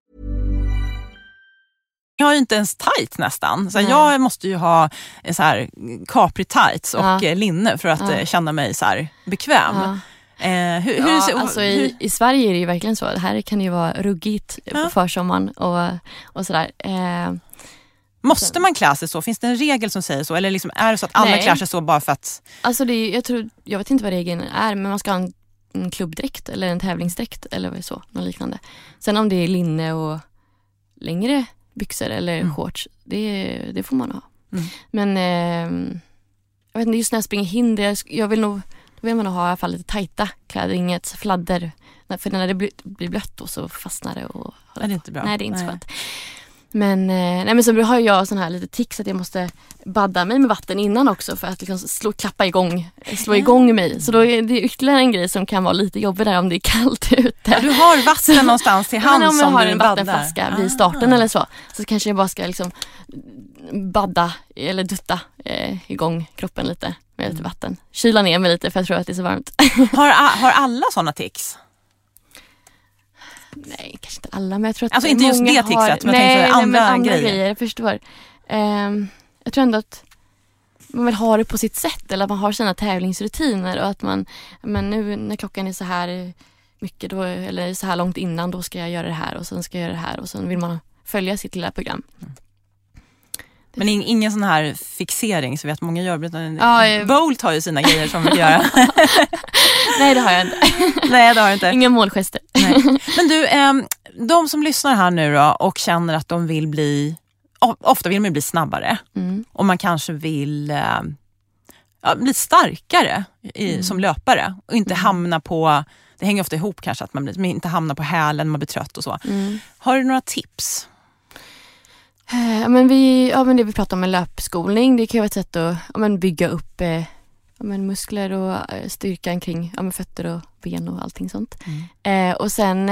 Jag har ju inte ens tights nästan. Så jag måste ju ha så här capri tights och linne för att känna mig så här bekväm. I Sverige är det ju verkligen så. Det här kan ju vara ruggigt på försommaren och sådär. Måste man klä sig så? Finns det en regel som säger så? Eller liksom, är det så att alla klär sig så bara för att... Alltså jag vet inte vad regeln är, men man ska ha en klubbdräkt eller en tävlingsdräkt eller så, något liknande. Sen om det är linne och längre byxor eller shorts, det får man ha. Men jag vet inte, just när jag springer hinder, jag vill nog... Då vill man ha i alla fall lite tajta kläder, inget fladder. För när det blir blött och så fastnar det. Och det är inte bra. Nej, det är inte så skönt. Men så har jag sån här lite tics att jag måste badda mig med vatten innan också för att liksom slå igång mig. Så då är det ytterligare en grej som kan vara lite jobbig där om det är kallt ute. Ja, du har vatten någonstans till hand som du baddar. Om jag har en vattenflaska vid starten eller så kanske jag bara ska liksom badda eller dutta igång kroppen lite med lite vatten. Kyla ner mig lite för jag tror att det är så varmt. Har alla såna tics? Nej, kanske inte alla, men jag tror att alltså inte just det tipset, men jag tänkte andra grejer. Jag förstår. Jag tror ändå att man vill ha det på sitt sätt, eller att man har sina tävlingsrutiner, och att man, men nu när klockan är så här mycket då, eller så här långt innan, då ska jag göra det här och sen ska jag göra det här, och sen vill man följa sitt lilla program. Men ingen sån här fixering, så vet många gör. Bolt har ju sina grejer som vill göra. Nej, det har jag inte. Nej, det har jag inte. Inga målgester. Nej. Men du, de som lyssnar här nu då och känner att de vill bli, ofta vill man bli snabbare. Och man kanske vill bli starkare som löpare och inte hamna på, det hänger ofta ihop kanske att man inte hamnar på hälen, man blir trött och så. Har du några tips? Men det vi pratar om med löpskolning, det kan ju vara ett sätt att bygga upp muskler och styrkan kring fötter och ben och allting sånt. Och sen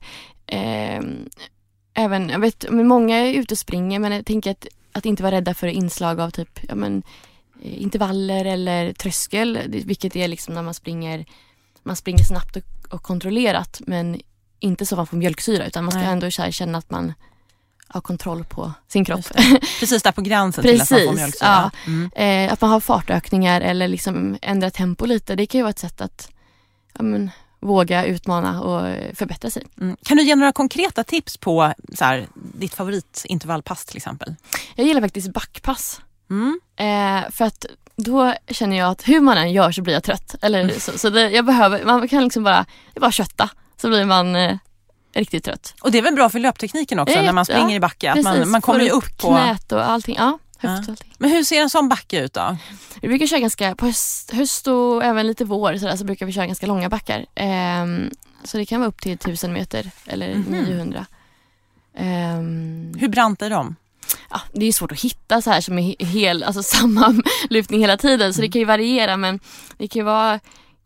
även, jag vet, många är ute och springer, men jag tänker att inte vara rädda för inslag av typ intervaller eller tröskel, vilket är liksom när man springer snabbt och kontrollerat, men inte så man får mjölksyra, utan man ska ändå känna att man har kontroll på sin kropp. Precis där på gränsen till att man får mjölksyra. Ja. Att man har fartökningar eller liksom ändra tempo lite. Det kan ju vara ett sätt att våga utmana och förbättra sig. Kan du ge några konkreta tips på ditt favoritintervallpass till exempel? Jag gillar faktiskt backpass. För att då känner jag att hur man än gör så blir jag trött. Eller så man kan liksom bara kötta, så blir man riktigt trött. Och det är väl bra för löptekniken också när man springer i backe. Att man kommer ju upp på knät och allting. Ja, höft och allting. Men hur ser en sån backe ut då? Vi brukar köra ganska, på höst och även lite vår så brukar vi köra ganska långa backar. Så det kan vara upp till 1000 meter eller 900. Hur brant är de? Ja, det är svårt att hitta så här som är samma lyftning hela tiden. Så det kan ju variera, men det kan ju vara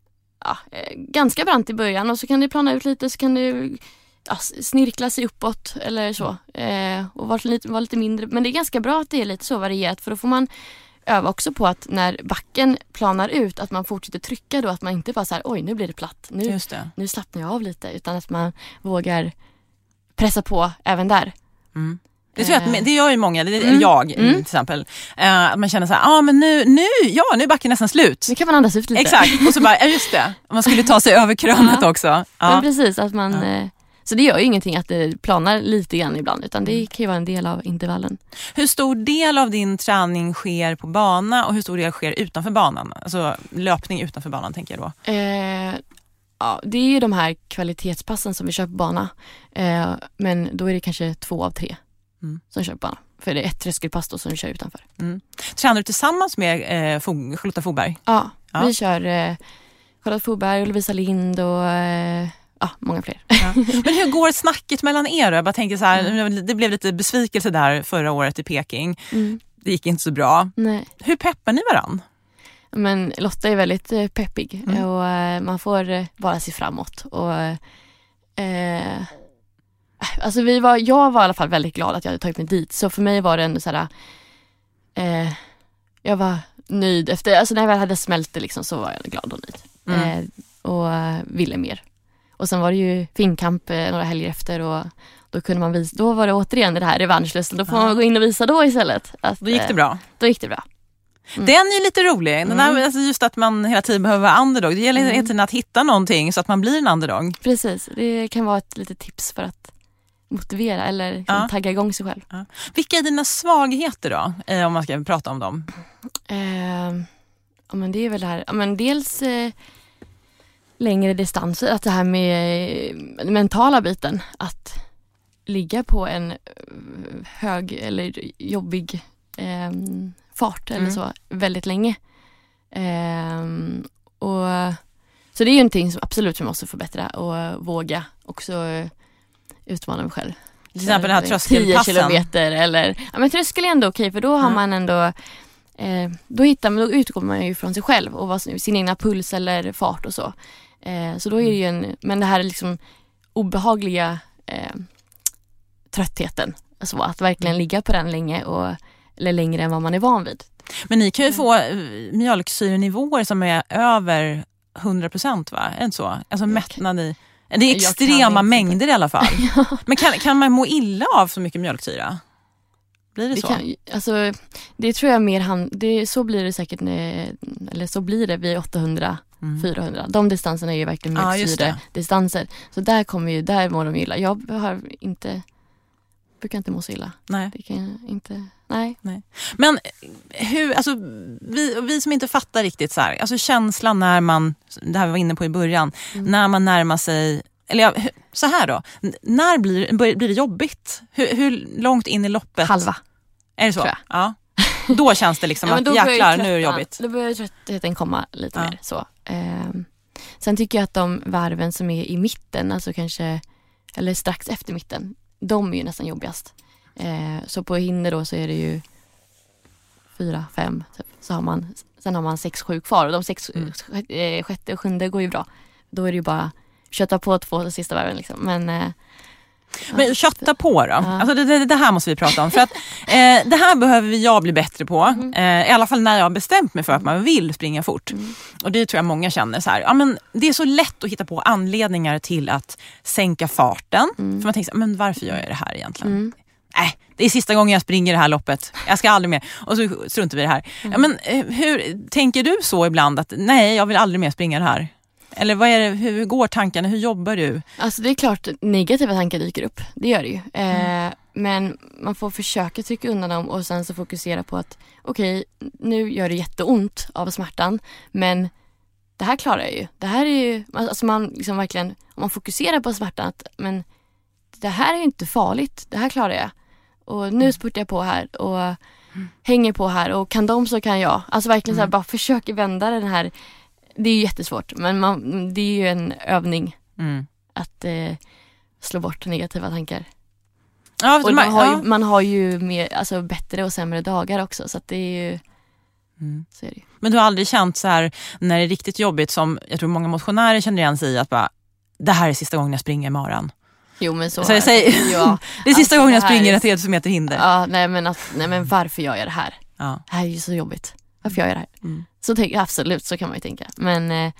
ganska brant i början, och så kan det plana ut lite, så kan det snirkla sig uppåt eller så, och vara lite mindre, men det är ganska bra att det är lite så varierat, för då får man öva också på att när backen planar ut, att man fortsätter trycka då, att man inte bara så här, oj nu blir det platt, nu slappnar jag av lite, utan att man vågar pressa på även där. Det tror jag att det gör ju många, jag till exempel, att man känner så här, men nu är backen nästan slut. Nu kan man andas ut lite. Exakt, och så bara, just det, man skulle ta sig över krönet också. Ja. Men precis, att man så det gör ju ingenting att det planar lite grann ibland, utan det kan ju vara en del av intervallen. Hur stor del av din träning sker på bana och hur stor del sker utanför banan? Alltså löpning utanför banan tänker jag då. Det är ju de här kvalitetspassen som vi kör på bana. Men då är det kanske 2 av 3 som kör på bana. För det är ett tröskelpass då som vi kör utanför. Tränar du tillsammans med Charlotta Fogberg? Ja, vi kör Charlotta Fogberg och Lovisa Lind och många fler. Ja. Men hur går snacket mellan er? Jag bara tänker så här, det blev lite besvikelse där förra året i Peking. Det gick inte så bra. Nej. Hur peppar ni varann? Men Lotta är väldigt peppig och man får bara se framåt. Och jag var i alla fall väldigt glad att jag hade tagit mig dit. Så för mig var det ändå så här, jag var nöjd efter, när jag väl hade smält det liksom, så var jag glad och nöjd. Och ville mer. Och sen var det ju finkamp några helger efter, och då kunde man visa, då var det återigen det här revanschlusten. Då får man gå in och visa då istället. Då gick det bra. Då gick det bra. Den är ju lite rolig. Den där, alltså just att man hela tiden behöver vara underdog. Det gäller hela tiden att hitta någonting så att man blir en underdog. Precis, det kan vara ett litet tips för att motivera eller tagga igång sig själv. Ja. Vilka är dina svagheter då? Om man ska prata om dem. Men det är väl här. Men dels längre distanser. Att det här med den mentala biten. Att ligga på en hög eller jobbig fart eller så väldigt länge. Så det är ju någonting som absolut vi måste förbättra och våga också utmana mig själv. Till exempel den här tröskelpassen. 10 kilometer eller, men tröskel är ändå okej, för då har man ändå då utgår man ju från sig själv och sin egna puls eller fart och så. Så då är det ju men det här är liksom obehagliga tröttheten, alltså att verkligen ligga på den länge eller längre än vad man är van vid. Men ni kan ju få mjölksyrenivåer som är över 100%, va? Är det så? Alltså mättnad i Det är extrema mängder i alla fall. Men kan man må illa av så mycket mjölksyra? Blir det så? Det tror jag mer så blir det säkert eller så blir det vid 800-400. De distanserna är ju verkligen mjölksyra-distanser. Så där mår de illa. Jag brukar inte må så illa. Nej. Det kan jag inte. Nej. Men hur, alltså vi som inte fattar riktigt så här, alltså känslan när man, det här vi var inne på i början, när man närmar sig, eller så här då, när blir det jobbigt? Hur långt in i loppet? Halva. Är det så? Tror jag. Ja. Då känns det liksom att jäklar, nu är det jobbigt. Då börjar tröttheten komma lite mer så. Sen tycker jag att de varven som är i mitten, alltså kanske, eller strax efter mitten, de är ju nästan jobbigast. Så på hinder då så är det ju 4-5 typ. Sen har man 6-7 kvar, och de 6, 6:e och 7:e går ju bra. Då är det ju bara kötta på 2 sista varven liksom. Men kötta på då. Alltså det här måste vi prata om, för att det här behöver jag bli bättre på. I alla fall när jag har bestämt mig för att man vill springa fort. Och det tror jag många känner så här. Ja, men det är så lätt att hitta på anledningar till att sänka farten. För man tänker så här, men varför gör jag det här egentligen? Det är sista gången jag springer det här loppet. Jag ska aldrig mer. Och så struntar vi det här. Ja, men hur tänker du så ibland att nej, jag vill aldrig mer springa det här? Eller vad är det, hur går tankarna? Hur jobbar du? Alltså det är klart negativa tankar dyker upp. Det gör det ju. Men man får försöka trycka undan dem och sen så fokusera på att okej, nu gör det jätteont av smärtan, men det här klarar jag ju. Det här är ju, alltså man liksom verkligen, om man fokuserar på smärtan, att men det här är ju inte farligt. Det här klarar jag. Och nu spurtar jag på här och hänger på här, och kan de så kan jag. Alltså verkligen så här, bara försöka vända den här. Det är ju jättesvårt, men det är ju en övning att slå bort negativa tankar. Ja, och man har ju mer, alltså, bättre och sämre dagar också, så att det är ju så är det ju. Men du har aldrig känt så här när det är riktigt jobbigt, som jag tror många motionärer känner igen sig i, att bara, det här är sista gången jag springer maran. Jo, men så jag säger, ja, det är sista gången jag springer ett helt som heter hinder. Ja, nej men varför gör jag det här? Ja. Det här är ju så jobbigt. Varför gör jag det här? Så tänker jag, absolut, så kan man ju tänka. Men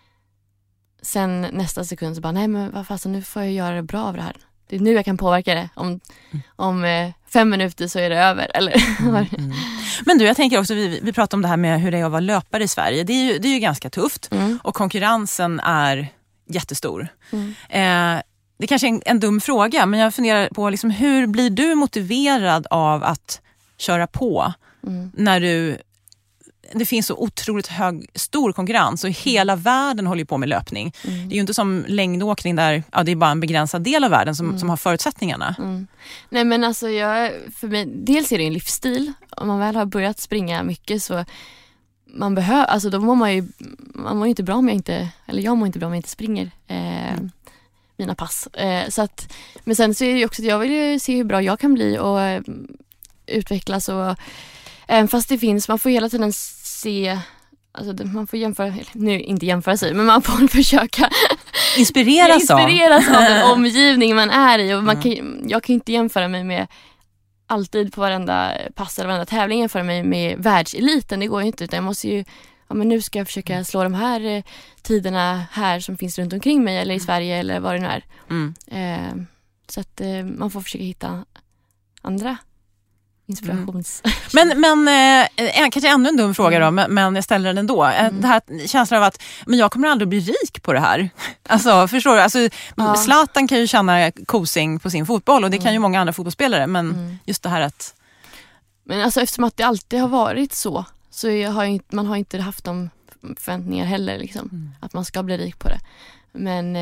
sen nästa sekund så bara, nej men vad fan, nu får jag göra det bra av det här. Det är nu jag kan påverka det. Om 5 minuter så är det över. Eller? Men du, jag tänker också, vi pratar om det här med hur det är att vara löpare i Sverige. Det är ju ganska tufft. Och konkurrensen är jättestor. Det är kanske är en dum fråga, men jag funderar på liksom, hur blir du motiverad av att köra på när det finns så otroligt stor konkurrens och hela världen håller på med löpning. Det är ju inte som längdåkning där det är bara en begränsad del av världen som har förutsättningarna. Nej, men alltså för mig, dels är det en livsstil. Om man väl har börjat springa mycket så man behöver, alltså då mår man mår inte bra om jag inte, eller jag mår inte bra om jag inte springer mina pass. Så att, men sen så är det ju också att jag vill ju se hur bra jag kan bli och utvecklas, och fast det finns, man får hela tiden se, alltså man får jämföra, nu inte jämföra sig, men man får försöka inspireras av den omgivning man är i, och jag kan inte jämföra mig med alltid på varenda pass eller varenda tävling, jämföra mig med världseliten, det går ju inte, utan jag måste ju, men nu ska jag försöka slå de här tiderna här som finns runt omkring mig, eller i Sverige eller vad det nu är. Så att man får försöka hitta andra inspirations. Men kanske ännu en dum fråga då, men jag ställer den ändå. Det här känslan av att men jag kommer aldrig bli rik på det här. Alltså, förstår du? Alltså, Zlatan kan ju tjäna kosing på sin fotboll, och det kan ju många andra fotbollsspelare, men just det här att... Men alltså, eftersom att det alltid har varit så man har inte haft de förväntningar heller liksom, att man ska bli rik på det. Men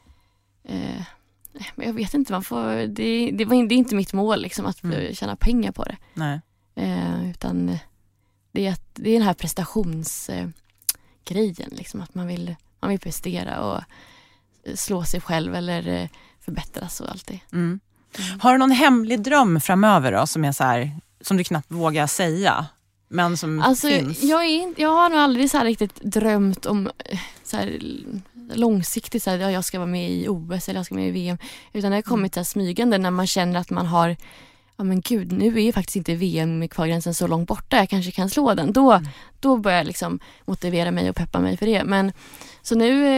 jag vet inte, det är inte mitt mål liksom, att tjäna pengar på det. Nej. Utan det är den här prestationsgrejen liksom, att man vill prestera och slå sig själv eller förbättras och allt det. Har du någon hemlig dröm framöver då, som är så här, som du knappt vågar säga, men som finns? Jag har nog aldrig så här riktigt drömt om så här långsiktigt så här, jag ska vara med i OS eller jag ska vara med i VM, utan det har kommit så här smygande när man känner att man har ja men gud, nu är faktiskt inte VM-kvalgränsen så långt borta, jag kanske kan slå den. Då börjar jag liksom motivera mig och peppa mig för det. Men så nu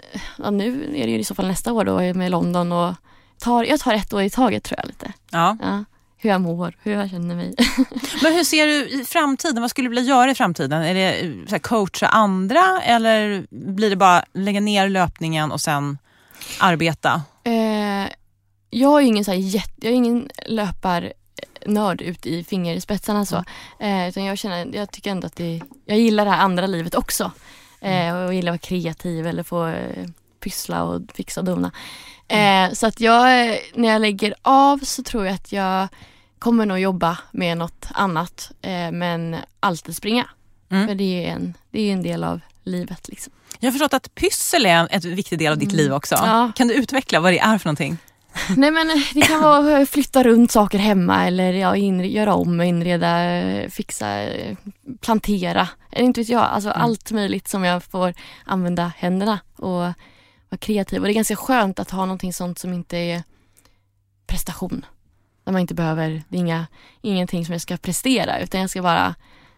är det ju i så fall nästa år då med London, och jag tar ett år i taget, tror jag lite. Ja. Hur jag mår, hur jag känner mig. Men hur ser du i framtiden? Vad skulle du vilja göra i framtiden? Är det så här, coacha andra, eller blir det bara lägga ner löpningen och sen arbeta? Jag är ingen jag är ingen löparnörd ut i fingerspetsarna så. Utan jag tycker ändå att jag gillar det här andra livet också. Och jag gillar att vara kreativ eller få pyssla och fixa och dona. Så att när jag lägger av så tror jag att jag kommer nog jobba med något annat, men alltid springa. För det är en del av livet liksom. Jag har förstått att pyssel är en viktig del av ditt liv också. Ja. Kan du utveckla vad det är för någonting? Nej, men det kan vara att flytta runt saker hemma, eller göra om, inreda, fixa, plantera. Inte vet jag, alltså allt möjligt som jag får använda händerna och vara kreativ. Och det är ganska skönt att ha någonting sånt som inte är prestation. Där man inte behöver, det är ingenting som jag ska prestera, utan jag ska bara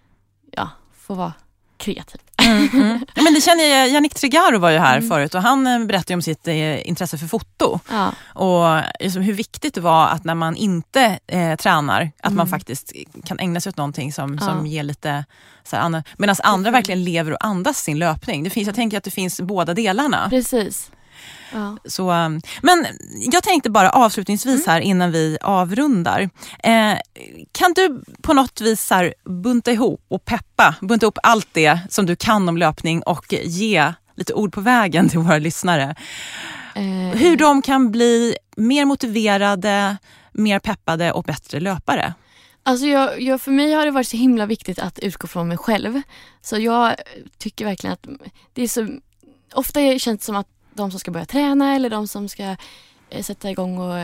få vara kreativ. Ja, men det känner jag, Yannick Tregaro var ju här förut, och han berättade om sitt intresse för foto. Ja. Och liksom hur viktigt det var att när man inte tränar, att man faktiskt kan ägna sig åt någonting som ger lite så här, medan andra verkligen lever och andas sin löpning. Jag tänker att det finns båda delarna. Precis. Ja. Så, men jag tänkte bara avslutningsvis här innan vi avrundar. Kan du på något vis här bunta ihop allt det som du kan om löpning och ge lite ord på vägen till våra lyssnare? Hur de kan bli mer motiverade, mer peppade och bättre löpare? Alltså för mig har det varit så himla viktigt att utgå från mig själv. Så jag tycker verkligen att det är så, ofta känns det som att de som ska börja träna eller de som ska sätta igång och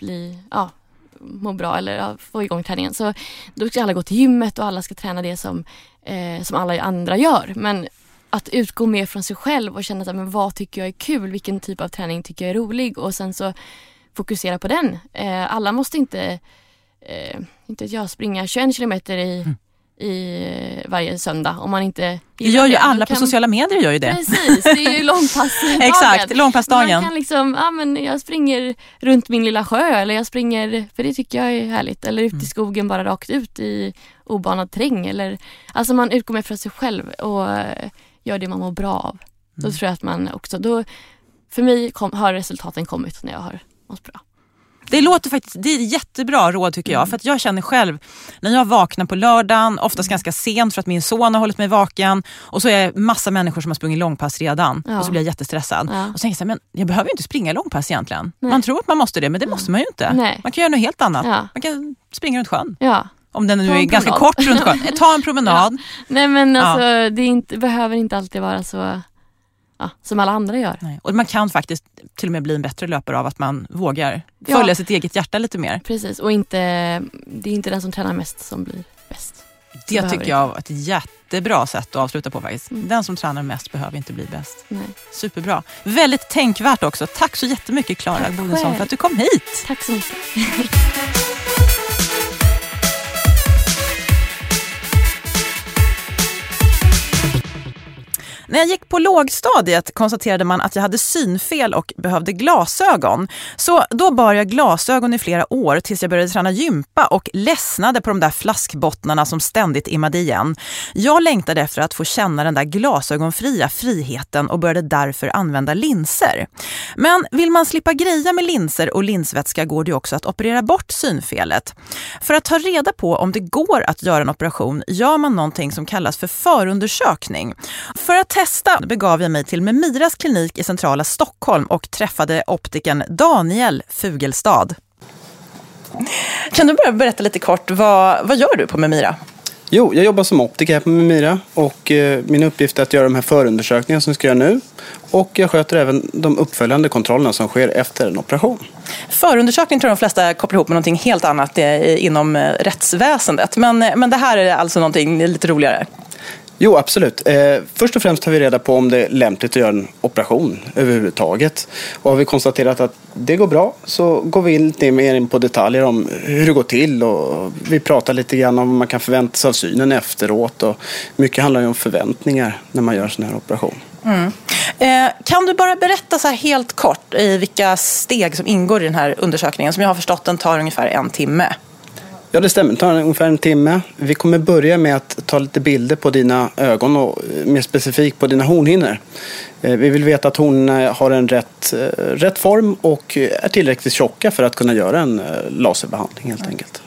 må bra eller få igång träningen, så då ska alla gå till gymmet och alla ska träna det som alla andra gör. Men att utgå mer från sig själv och känna att men vad tycker jag är kul, vilken typ av träning tycker jag är rolig, och sen så fokusera på den. Alla måste inte springa 21 kilometer i varje söndag om man inte gör ju alla på sociala medier gör ju det. Precis, det är ju långpassdagen. Exakt, långpassdagen. Man kan men jag springer runt min lilla sjö, eller jag springer, för det tycker jag är härligt, eller ut i skogen bara rakt ut i obanad terräng, eller alltså man utgår med från sig själv och gör det man mår bra av. Då tror jag att man också för mig har resultaten kommit när jag har mått bra. Det låter faktiskt, det är jättebra råd tycker jag. För att jag känner själv, när jag vaknar på lördagen, oftast ganska sent för att min son har hållit mig vaken, och så är det massa människor som har sprungit långpass redan, och så blir jag jättestressad. Och så tänker jag, men jag behöver ju inte springa långpass egentligen. Nej. Man tror att man måste det, men det måste man ju inte. Nej. Man kan göra något helt annat. Ja. Man kan springa runt sjön. Ja. Om den nu är ganska kort runt sjön. Ta en promenad. Ja. Nej, men alltså, det behöver inte alltid vara så som alla andra gör. Nej. Och man kan faktiskt till och med bli en bättre löpare av att man vågar följa sitt eget hjärta lite mer. Precis, och det är inte den som tränar mest som blir bäst. Det tycker jag var ett jättebra sätt att avsluta på faktiskt. Den som tränar mest behöver inte bli bäst. Nej. Superbra. Väldigt tänkvärt också. Tack så jättemycket, Klara Bodensson, för att du kom hit. Tack så mycket. När jag gick på lågstadiet konstaterade man att jag hade synfel och behövde glasögon. Så då bar jag glasögon i flera år tills jag började träna gympa och ledsnade på de där flaskbottnarna som ständigt immade igen. Jag längtade efter att få känna den där glasögonfria friheten och började därför använda linser. Men vill man slippa greja med linser och linsvätska går det också att operera bort synfelet. För att ta reda på om det går att göra en operation gör man någonting som kallas för förundersökning. För att testa begav jag mig till Memiras klinik i centrala Stockholm och träffade optiken Daniel Fugelstad. Kan du börja berätta lite kort, vad gör du på Memira? Jo, jag jobbar som optiker på Memira och min uppgift är att göra de här förundersökningarna som vi ska göra nu. Och jag sköter även de uppföljande kontrollerna som sker efter en operation. Förundersökning tror jag de flesta kopplar ihop med någonting helt annat inom rättsväsendet. Men det här är alltså någonting lite roligare. Jo, absolut. Först och främst tar vi reda på om det är lämpligt att göra en operation överhuvudtaget. Och har vi konstaterat att det går bra så går vi lite mer in på detaljer om hur det går till. Och vi pratar lite grann om vad man kan förvänta sig av synen efteråt. Och mycket handlar ju om förväntningar när man gör en sån här operation. Kan du bara berätta så här helt kort i vilka steg som ingår i den här undersökningen? Som jag har förstått den tar ungefär 1 timme. Ja, det stämmer. Det tar ungefär 1 timme. Vi kommer börja med att ta lite bilder på dina ögon och mer specifikt på dina hornhinnor. Vi vill veta att hornhinnor har en rätt form och är tillräckligt tjocka för att kunna göra en laserbehandling helt enkelt.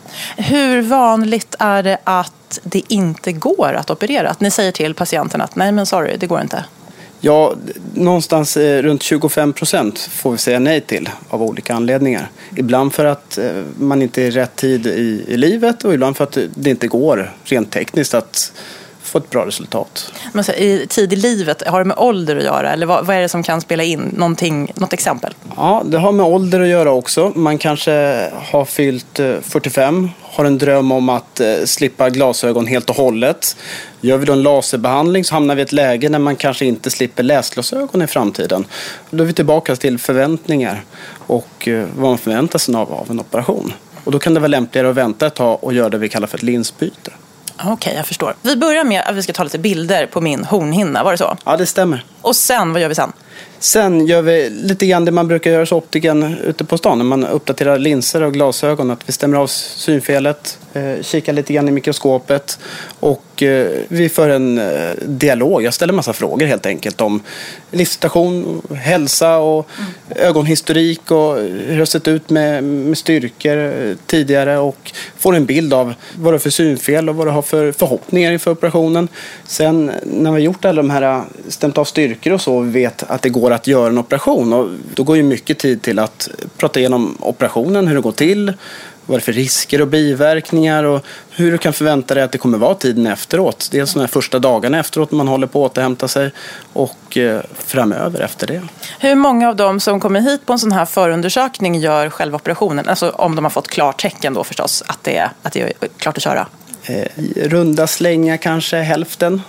Hur vanligt är det att det inte går att operera? Att ni säger till patienten att nej men sorry, det går inte. Ja, någonstans runt 25% får vi säga nej till av olika anledningar. Ibland för att man inte är i rätt tid i livet och ibland för att det inte går rent tekniskt att få ett bra resultat. Men så, i tid i livet, har det med ålder att göra? Eller vad är det som kan spela in? Något exempel? Ja, det har med ålder att göra också. Man kanske har fyllt 45, har en dröm om att slippa glasögon helt och hållet. Gör vi då en laserbehandling så hamnar vi i ett läge när man kanske inte slipper läsglasögon i framtiden. Då är vi tillbaka till förväntningar och vad man förväntar sig av en operation. Och då kan det vara lämpligare att vänta ett tag och göra det vi kallar för ett linsbyte. Okej, jag förstår. Vi börjar med att vi ska ta lite bilder på min hornhinna, var det så? Ja, det stämmer. Och sen, vad gör vi sen? Sen gör vi lite grann det man brukar göra som optiken ute på stan när man uppdaterar linser och glasögon. Att vi stämmer av synfelet, kikar lite grann i mikroskopet och vi för en dialog. Jag ställer massa frågor helt enkelt om livssituation, hälsa och ögonhistorik och hur det har sett ut med styrkor tidigare och får en bild av vad det är för synfel och vad det har för förhoppningar inför operationen. Sen när vi har gjort alla de här, stämt av styrkor och så, vi vet att det går att göra en operation och då går ju mycket tid till att prata igenom operationen, hur det går till, vad det är för risker och biverkningar och hur du kan förvänta dig att det kommer vara tiden efteråt. Dels de här första dagarna efteråt när man håller på att återhämta sig och framöver efter det. Hur många av dem som kommer hit på en sån här förundersökning gör själva operationen? Alltså om de har fått klart tecken då förstås att det är klart att köra. Runda slänga kanske hälften.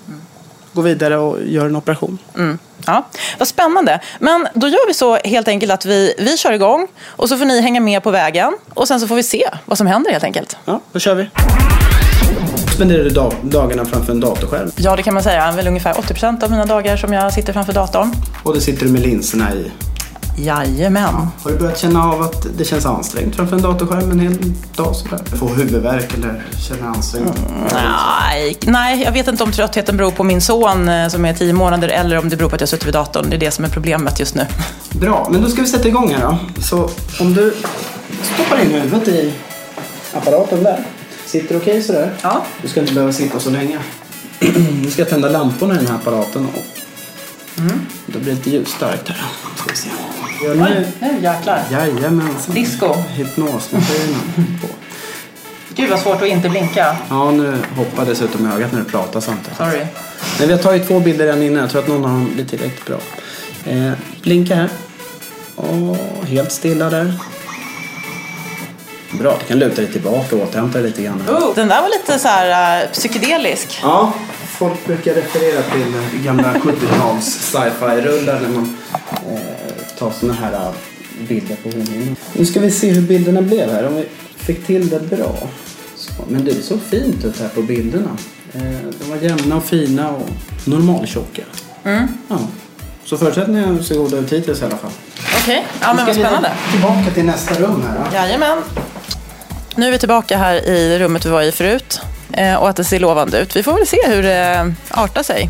Gå vidare och gör en operation. Ja, vad spännande. Men då gör vi så helt enkelt att vi kör igång och så får ni hänga med på vägen och sen så får vi se vad som händer helt enkelt. Ja, då kör vi. Spenderar du dagarna framför en datorskärm? Ja, det kan man säga. Väl ungefär 80% av mina dagar som jag sitter framför datorn. Och det sitter du med linserna i? Jajamän. Har du börjat känna av att det känns ansträngt framför en datorskärm en hel dag sådär? Får huvudvärk eller känner ansträngt? Nej, jag vet inte om tröttheten beror på min son som är 10 månader eller om det beror på att jag sitter vid datorn. Det är det som är problemet just nu. Bra, men då ska vi sätta igång här då. Så om du stoppar in huvudet i apparaten där. Sitter det okej sådär? Ja. Du ska inte behöva sitta så länge. Vi ska tända lamporna i den här apparaten och då blir det lite ljusstarkt här. Ska vi se. Nu jäklar. Jajamensan. Disco. Hypnosmaskinen på. Gud vad svårt att inte blinka. Ja, nu hoppar dessutom i ögat när du pratar samtidigt. Sorry. Men vi har tagit 2 bilder redan innan. Jag tror att någon av dem blir tillräckligt bra. Blinka här. Och helt stilla där. Bra, du kan luta dig tillbaka och återhämta dig lite grann. Den där var lite så här psykedelisk. Ja, folk brukar referera till gamla 70-tals sci-fi-rullar när man tar såna här bilder på hornhinnan. Nu ska vi se hur bilderna blev här, om vi fick till det bra. Så, men det såg fint ut här på bilderna. De var jämna och fina och normaltjocka. Ja. Så förutsättningarna så goda ut hittills i alla fall. Okej, ja men vad spännande. Tillbaka till nästa rum här då. Jajamän. Nu är vi tillbaka här i rummet vi var i förut. Och att det ser lovande ut. Vi får väl se hur det artar sig.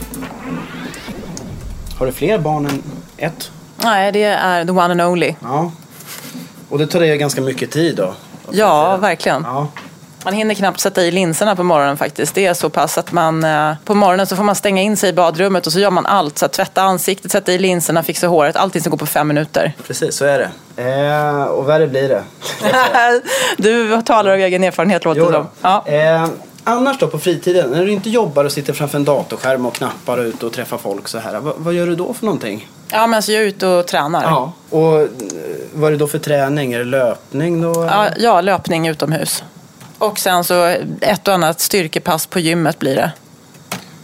Har du fler barn än ett? Nej, det är the one and only. Ja. Och det tar det ganska mycket tid då? Ja, verkligen. Ja. Man hinner knappt sätta i linserna på morgonen faktiskt. Det är så pass att man på morgonen så får man stänga in sig i badrummet och så gör man allt. Så att tvätta ansiktet, sätta i linserna, fixa håret. Allting som går på 5 minuter. Precis, så är det. Och värre blir det. Du talar av egen erfarenhet, låter det som. Ja. Annars då på fritiden, när du inte jobbar och sitter framför en datorskärm och knappar ut och träffar folk så här. Vad gör du då för någonting? Ja, men så jag är ute och tränar. Ja, och vad är det då för träning? Är det löpning då? Ja, löpning utomhus. Och sen så ett och annat styrkepass på gymmet blir det.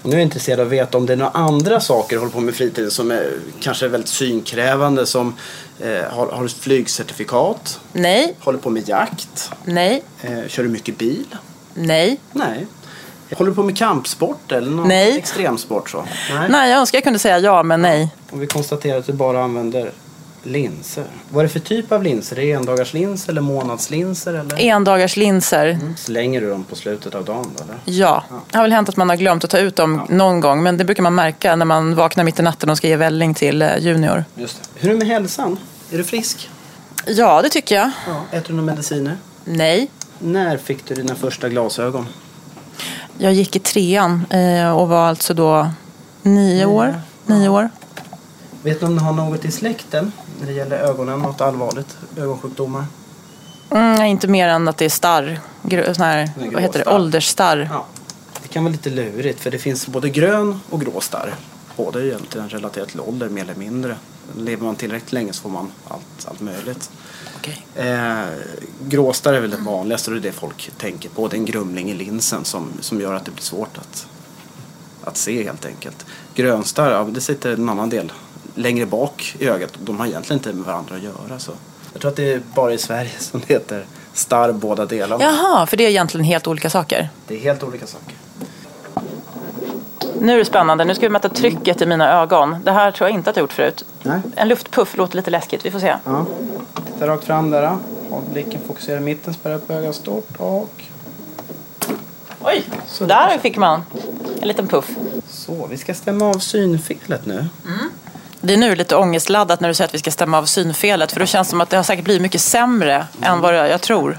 Nu är jag intresserad av att veta om det är några andra saker du håller på med fritiden som är kanske väldigt synkrävande, som har ett flygcertifikat? Nej. Håller på med jakt? Nej. Kör du mycket bil? Nej. Nej. Håller du på med kampsport eller någon extremsport så? Nej, jag önskar jag kunde säga ja, men nej. Och vi konstaterar att du bara använder linser. Vad är det för typ av linser? Är det endagarslinser eller månadslinser? Eller? Endagarslinser. Slänger du dem på slutet av dagen då, eller? Ja, det har väl hänt att man har glömt att ta ut dem någon gång. Men det brukar man märka när man vaknar mitt i natten och ska ge välling till junior. Just det. Hur är det med hälsan? Är du frisk? Ja, det tycker jag. Ja. Äter du några mediciner? Nej. När fick du dina första glasögon? Jag gick i 3:an och var alltså då 9 år. 9 år. Vet du om du har något i släkten när det gäller ögonen? Något allvarligt? Ögonsjukdomar? Inte mer än att det är starr. Sån här, vad heter det? Åldersstarr. Ja. Det kan vara lite lurigt för det finns både grön och grå starr. Båda är egentligen relaterat till ålder mer eller mindre. Lever man tillräckligt länge så får man allt möjligt. Okay. Gråstarr är väl det vanligaste och det är det folk tänker på. Det är en grumling i linsen som gör att det blir svårt att se helt enkelt. Grönstarr, det sitter en annan del längre bak i ögat. De har egentligen inte med varandra att göra. Så. Jag tror att det är bara i Sverige som det heter starr båda delarna. Jaha, för det är egentligen helt olika saker. Det är helt olika saker. Nu är det spännande. Nu ska vi mäta trycket i mina ögon. Det här tror jag inte att jag gjort förut. Nej. En luftpuff låter lite läskigt. Vi får se. Ja. Titta rakt fram där. Håll blicken, fokusera i mitten, spärra upp ögat stort och... Oj, så där fick man en liten puff. Så, vi ska stämma av synfelet nu. Det är nu lite ångestladdat när du säger att vi ska stämma av synfelet. För då känns det som att det har säkert blivit mycket sämre än vad jag tror.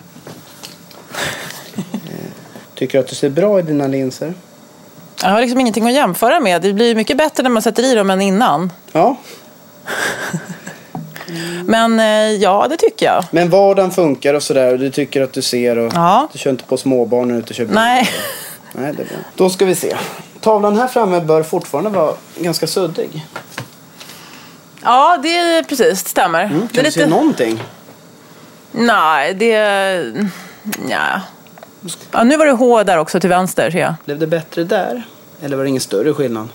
Tycker du att du ser bra i dina linser? Jag har liksom ingenting att jämföra med. Det blir mycket bättre när man sätter i dem än innan. Ja. Men ja, det tycker jag. Men vardagen funkar och sådär och du tycker att du ser och du kör inte på småbarn när du inte kör bil. Nej. Nej, det är bra. Då ska vi se. Tavlan här framme bör fortfarande vara ganska suddig. Ja, det är precis, det stämmer. Kan det är du se någonting? Nej, det... Ja. Ja, nu var det H där också till vänster, ser jag. Blev det bättre där? Eller var det ingen större skillnad?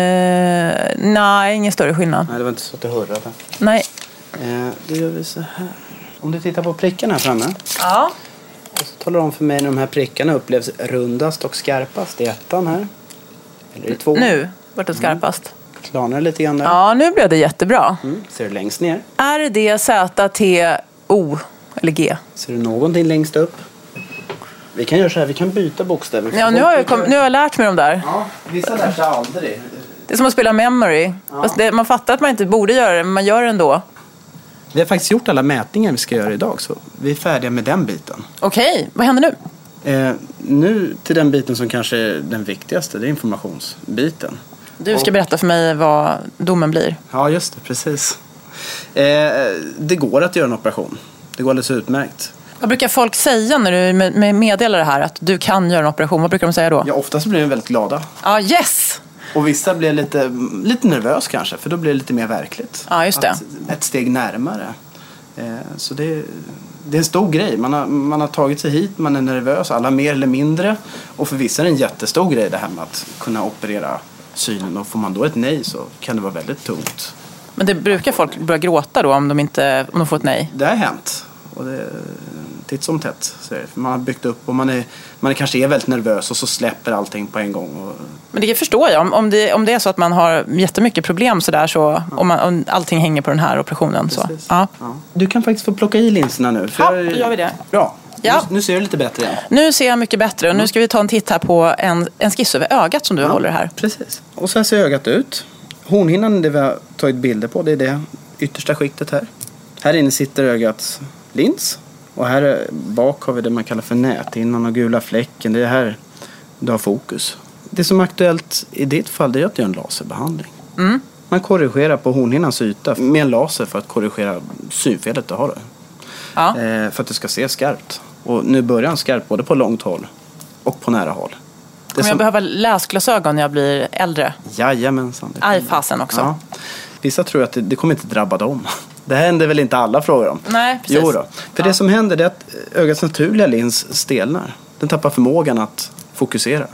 Nej, ingen större skillnad. Nej, det var inte så att det hörde. Nej. Då gör vi så här. Om du tittar på prickarna här framme. Ja. Och så talar om för mig när de här prickarna upplevs rundast och skarpast. I 1:an här. Eller i 2:an. Nu vart det skarpast. Klarnar det lite grann där? Ja, nu blev det jättebra. Ser du längst ner? R, D, Z, T, O eller G. Ser du någonting längst upp? Vi kan göra så här, vi kan byta bokstäver. Ja, nu har jag lärt mig dem där. Ja, vissa lär sig aldrig. Det är som att spela memory. Ja. Fast man fattar att man inte borde göra det, men man gör det ändå. Vi har faktiskt gjort alla mätningar vi ska göra idag, så vi är färdiga med den biten. Okej, vad händer nu? Nu till den biten som kanske är den viktigaste, det är informationsbiten. Du ska berätta för mig vad domen blir. Ja, just det, precis. Det går att göra en operation. Det går alldeles utmärkt. Vad brukar folk säga när du meddelar det här att du kan göra en operation? Vad brukar de säga då? Ja, oftast blir de väldigt glada. Ja, yes! Och vissa blir lite nervös kanske, för då blir det lite mer verkligt. Ja, just det. Ett steg närmare. Så det är en stor grej. Man har tagit sig hit, man är nervös, alla mer eller mindre. Och för vissa är det en jättestor grej det här med att kunna operera synen. Och får man då ett nej så kan det vara väldigt tungt. Men det brukar folk börja gråta då om de får ett nej? Det har hänt. Och det titt som tätt. För man har byggt upp och man kanske är väldigt nervös och så släpper allting på en gång. Men det förstår jag. Om det är så att man har jättemycket problem sådär så, om allting hänger på den här operationen. Så. Ja. Ja. Du kan faktiskt få plocka i linserna nu. Ja, då gör vi det. Bra. Ja. Nu ser du lite bättre igen. Nu ser jag mycket bättre och nu ska vi ta en titt här på en skiss över ögat som du håller här. Precis. Och så här ser ögat ut. Hornhinnan, det vi har tagit bilder på, det är det yttersta skiktet här. Här inne sitter ögats lins. Och här bak har vi det man kallar för näthinnan och gula fläcken. Det är här du har fokus. Det som är aktuellt i ditt fall, det är att göra en laserbehandling. Man korrigerar på hornhinnans yta med en laser för att korrigera synfelet du har. Ja. För att det ska se skarpt. Och nu börjar han skarpt både på långt håll och på nära håll. Kommer jag behöva läsglasögon när jag blir äldre? Jajamensan. Aj, fasen också. Ja. Vissa tror att det kommer inte drabba dem. Det händer väl inte alla frågor om. Nej, precis. Jo då. För det som händer är att ögats naturliga lins stelnar. Den tappar förmågan att fokusera.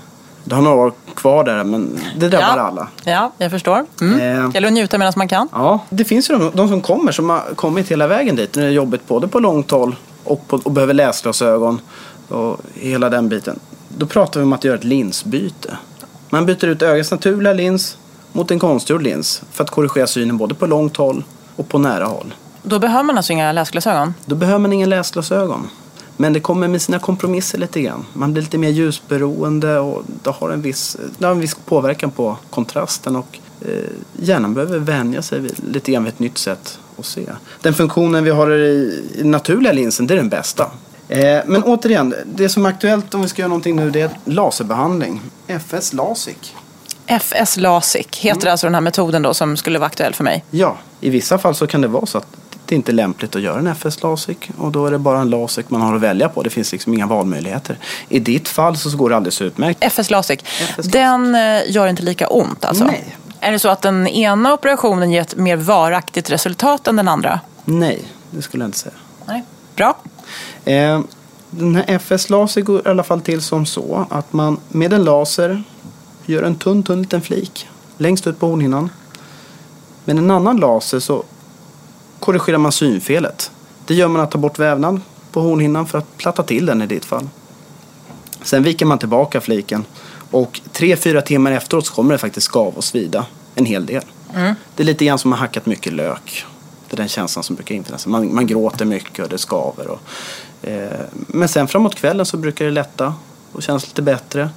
Det har några år kvar där, men det drabbar alla. Ja, jag förstår. Gäller att njuta medan man kan. Ja, det finns ju de som kommer som har kommit hela vägen dit. När det är jobbigt både på långt håll och behöver läsglasögon och hela den biten. Då pratar vi om att göra ett linsbyte. Man byter ut ögats naturliga lins mot en konstgjord lins för att korrigera synen både på långt håll och på nära håll. Då behöver man alltså inga läsglasögon? Då behöver man inga läsglasögon. Men det kommer med sina kompromisser lite grann. Man blir lite mer ljusberoende och det har en viss påverkan på kontrasten. Och hjärnan behöver vänja sig lite grann vid ett nytt sätt att se. Den funktionen vi har i naturliga linsen, det är den bästa. Men återigen, det som är aktuellt om vi ska göra någonting nu, det är laserbehandling. FS LASIK. FS LASIK heter alltså den här metoden då som skulle vara aktuell för mig? Ja, i vissa fall så kan det vara så att det inte är lämpligt att göra en FS LASIK. Och då är det bara en LASIK man har att välja på. Det finns liksom inga valmöjligheter. I ditt fall så går det alldeles utmärkt. FS LASIK, den gör inte lika ont alltså? Nej. Är det så att den ena operationen ger ett mer varaktigt resultat än den andra? Nej, det skulle jag inte säga. Nej, bra. Den här FS LASIK går i alla fall till som så att man med en laser gör en tunn liten flik längst ut på hornhinnan. Med en annan laser så korrigerar man synfelet. Det gör man att ta bort vävnad på hornhinnan för att platta till den i ditt fall. Sen viker man tillbaka fliken och 3-4 timmar efteråt så kommer det faktiskt skava och svida en hel del. Det är lite grann som att ha hackat mycket lök. Det är den känslan som brukar infinna sig. Man gråter mycket och det skaver. Men sen framåt kvällen så brukar det lätta och känns lite bättre.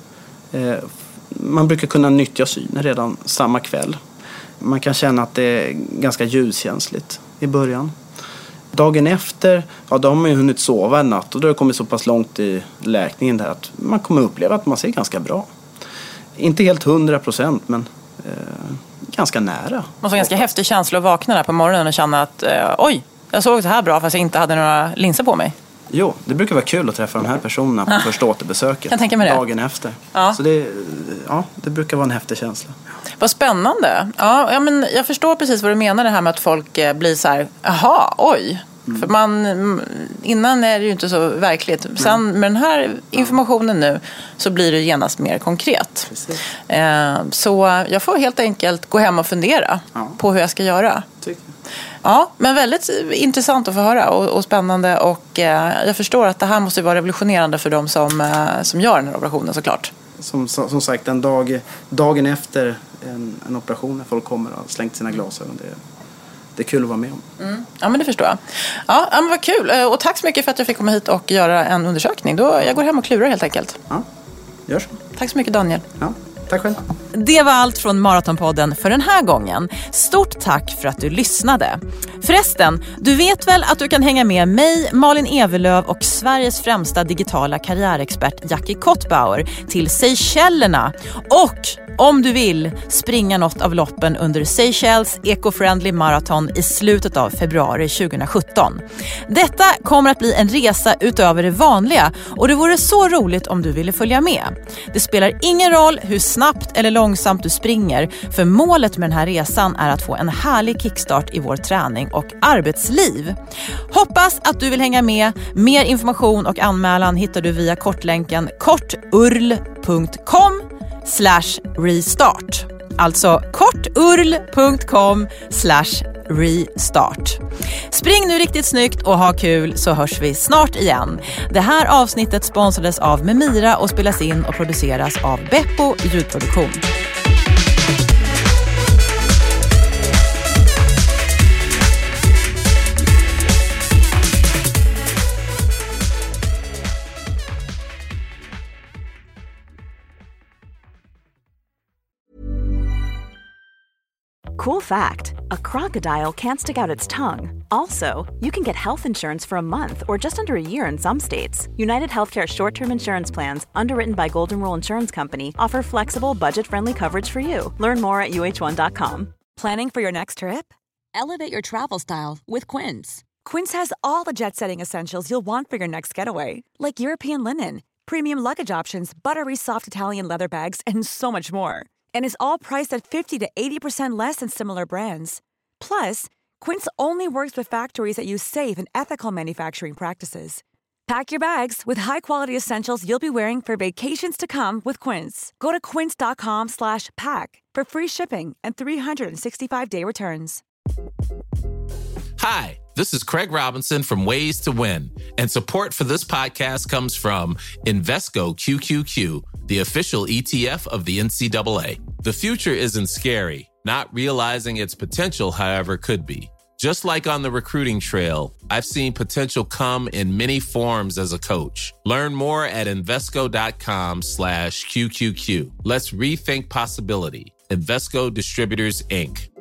Man brukar kunna nyttja synen redan samma kväll. Man kan känna att det är ganska ljuskänsligt i början. Dagen efter, ja, då har man ju hunnit sova en natt och då har det kommit så pass långt i läkningen där att man kommer uppleva att man ser ganska bra. Inte helt 100%, men ganska nära. Man får ganska häftig känsla att vakna där på morgonen och känna att oj, jag såg så här bra fast jag inte hade några linser på mig. Jo, det brukar vara kul att träffa de här personerna på första återbesöket. Jag tänker mig det. Dagen efter. Ja. Så det brukar vara en häftig känsla. Vad spännande. Ja, men jag förstår precis vad du menar, det här med att folk blir så här, jaha, oj. För innan är det ju inte så verkligt. Sen med den här informationen nu så blir det genast mer konkret. Så jag får helt enkelt gå hem och fundera på hur jag ska göra. Ja, men väldigt intressant att få höra och spännande. Och jag förstår att det här måste vara revolutionerande för de som gör den här operationen såklart. Som sagt, dagen efter en operation när folk kommer och har slängt sina glasögon, det är kul att vara med om. Ja, men det förstår jag. Ja, men vad kul. Och tack så mycket för att jag fick komma hit och göra en undersökning. Jag går hem och klurar helt enkelt. Ja, gör så. Tack så mycket, Daniel. Ja, tack själv. Det var allt från Maratonpodden för den här gången. Stort tack för att du lyssnade. Förresten, du vet väl att du kan hänga med mig, Malin Evelöv och Sveriges främsta digitala karriärexpert Jackie Kottbauer till Seychellerna. Och om du vill springa något av loppen under Seychelles Eco-Friendly Marathon i slutet av februari 2017. Detta kommer att bli en resa utöver det vanliga och det vore så roligt om du ville följa med. Det spelar ingen roll hur snabbt eller långsamt du springer, för målet med den här resan är att få en härlig kickstart i vår träning och arbetsliv. Hoppas att du vill hänga med. Mer information och anmälan hittar du via kortlänken korturl.com/restart. Alltså korturl.com/restart. Spring nu riktigt snyggt och ha kul, så hörs vi snart igen. Det här avsnittet sponsrades av Memira och spelas in och produceras av Beppo ljudproduktion. Cool fact, a crocodile can't stick out its tongue. Also, you can get health insurance for a month or just under a year in some states. United Healthcare short-term insurance plans, underwritten by Golden Rule Insurance Company, offer flexible, budget-friendly coverage for you. Learn more at uh1.com. Planning for your next trip? Elevate your travel style with Quince. Quince has all the jet-setting essentials you'll want for your next getaway, like European linen, premium luggage options, buttery soft Italian leather bags, and so much more. And is all priced at 50 to 80% less than similar brands. Plus, Quince only works with factories that use safe and ethical manufacturing practices. Pack your bags with high-quality essentials you'll be wearing for vacations to come with Quince. Go to quince.com/pack for free shipping and 365-day returns. Hi, this is Craig Robinson from Ways to Win, and support for this podcast comes from Invesco QQQ, the official ETF of the NCAA. The future isn't scary. Not realizing its potential, however, could be. Just like on the recruiting trail, I've seen potential come in many forms as a coach. Learn more at Invesco.com/QQQ. Let's rethink possibility. Invesco Distributors, Inc.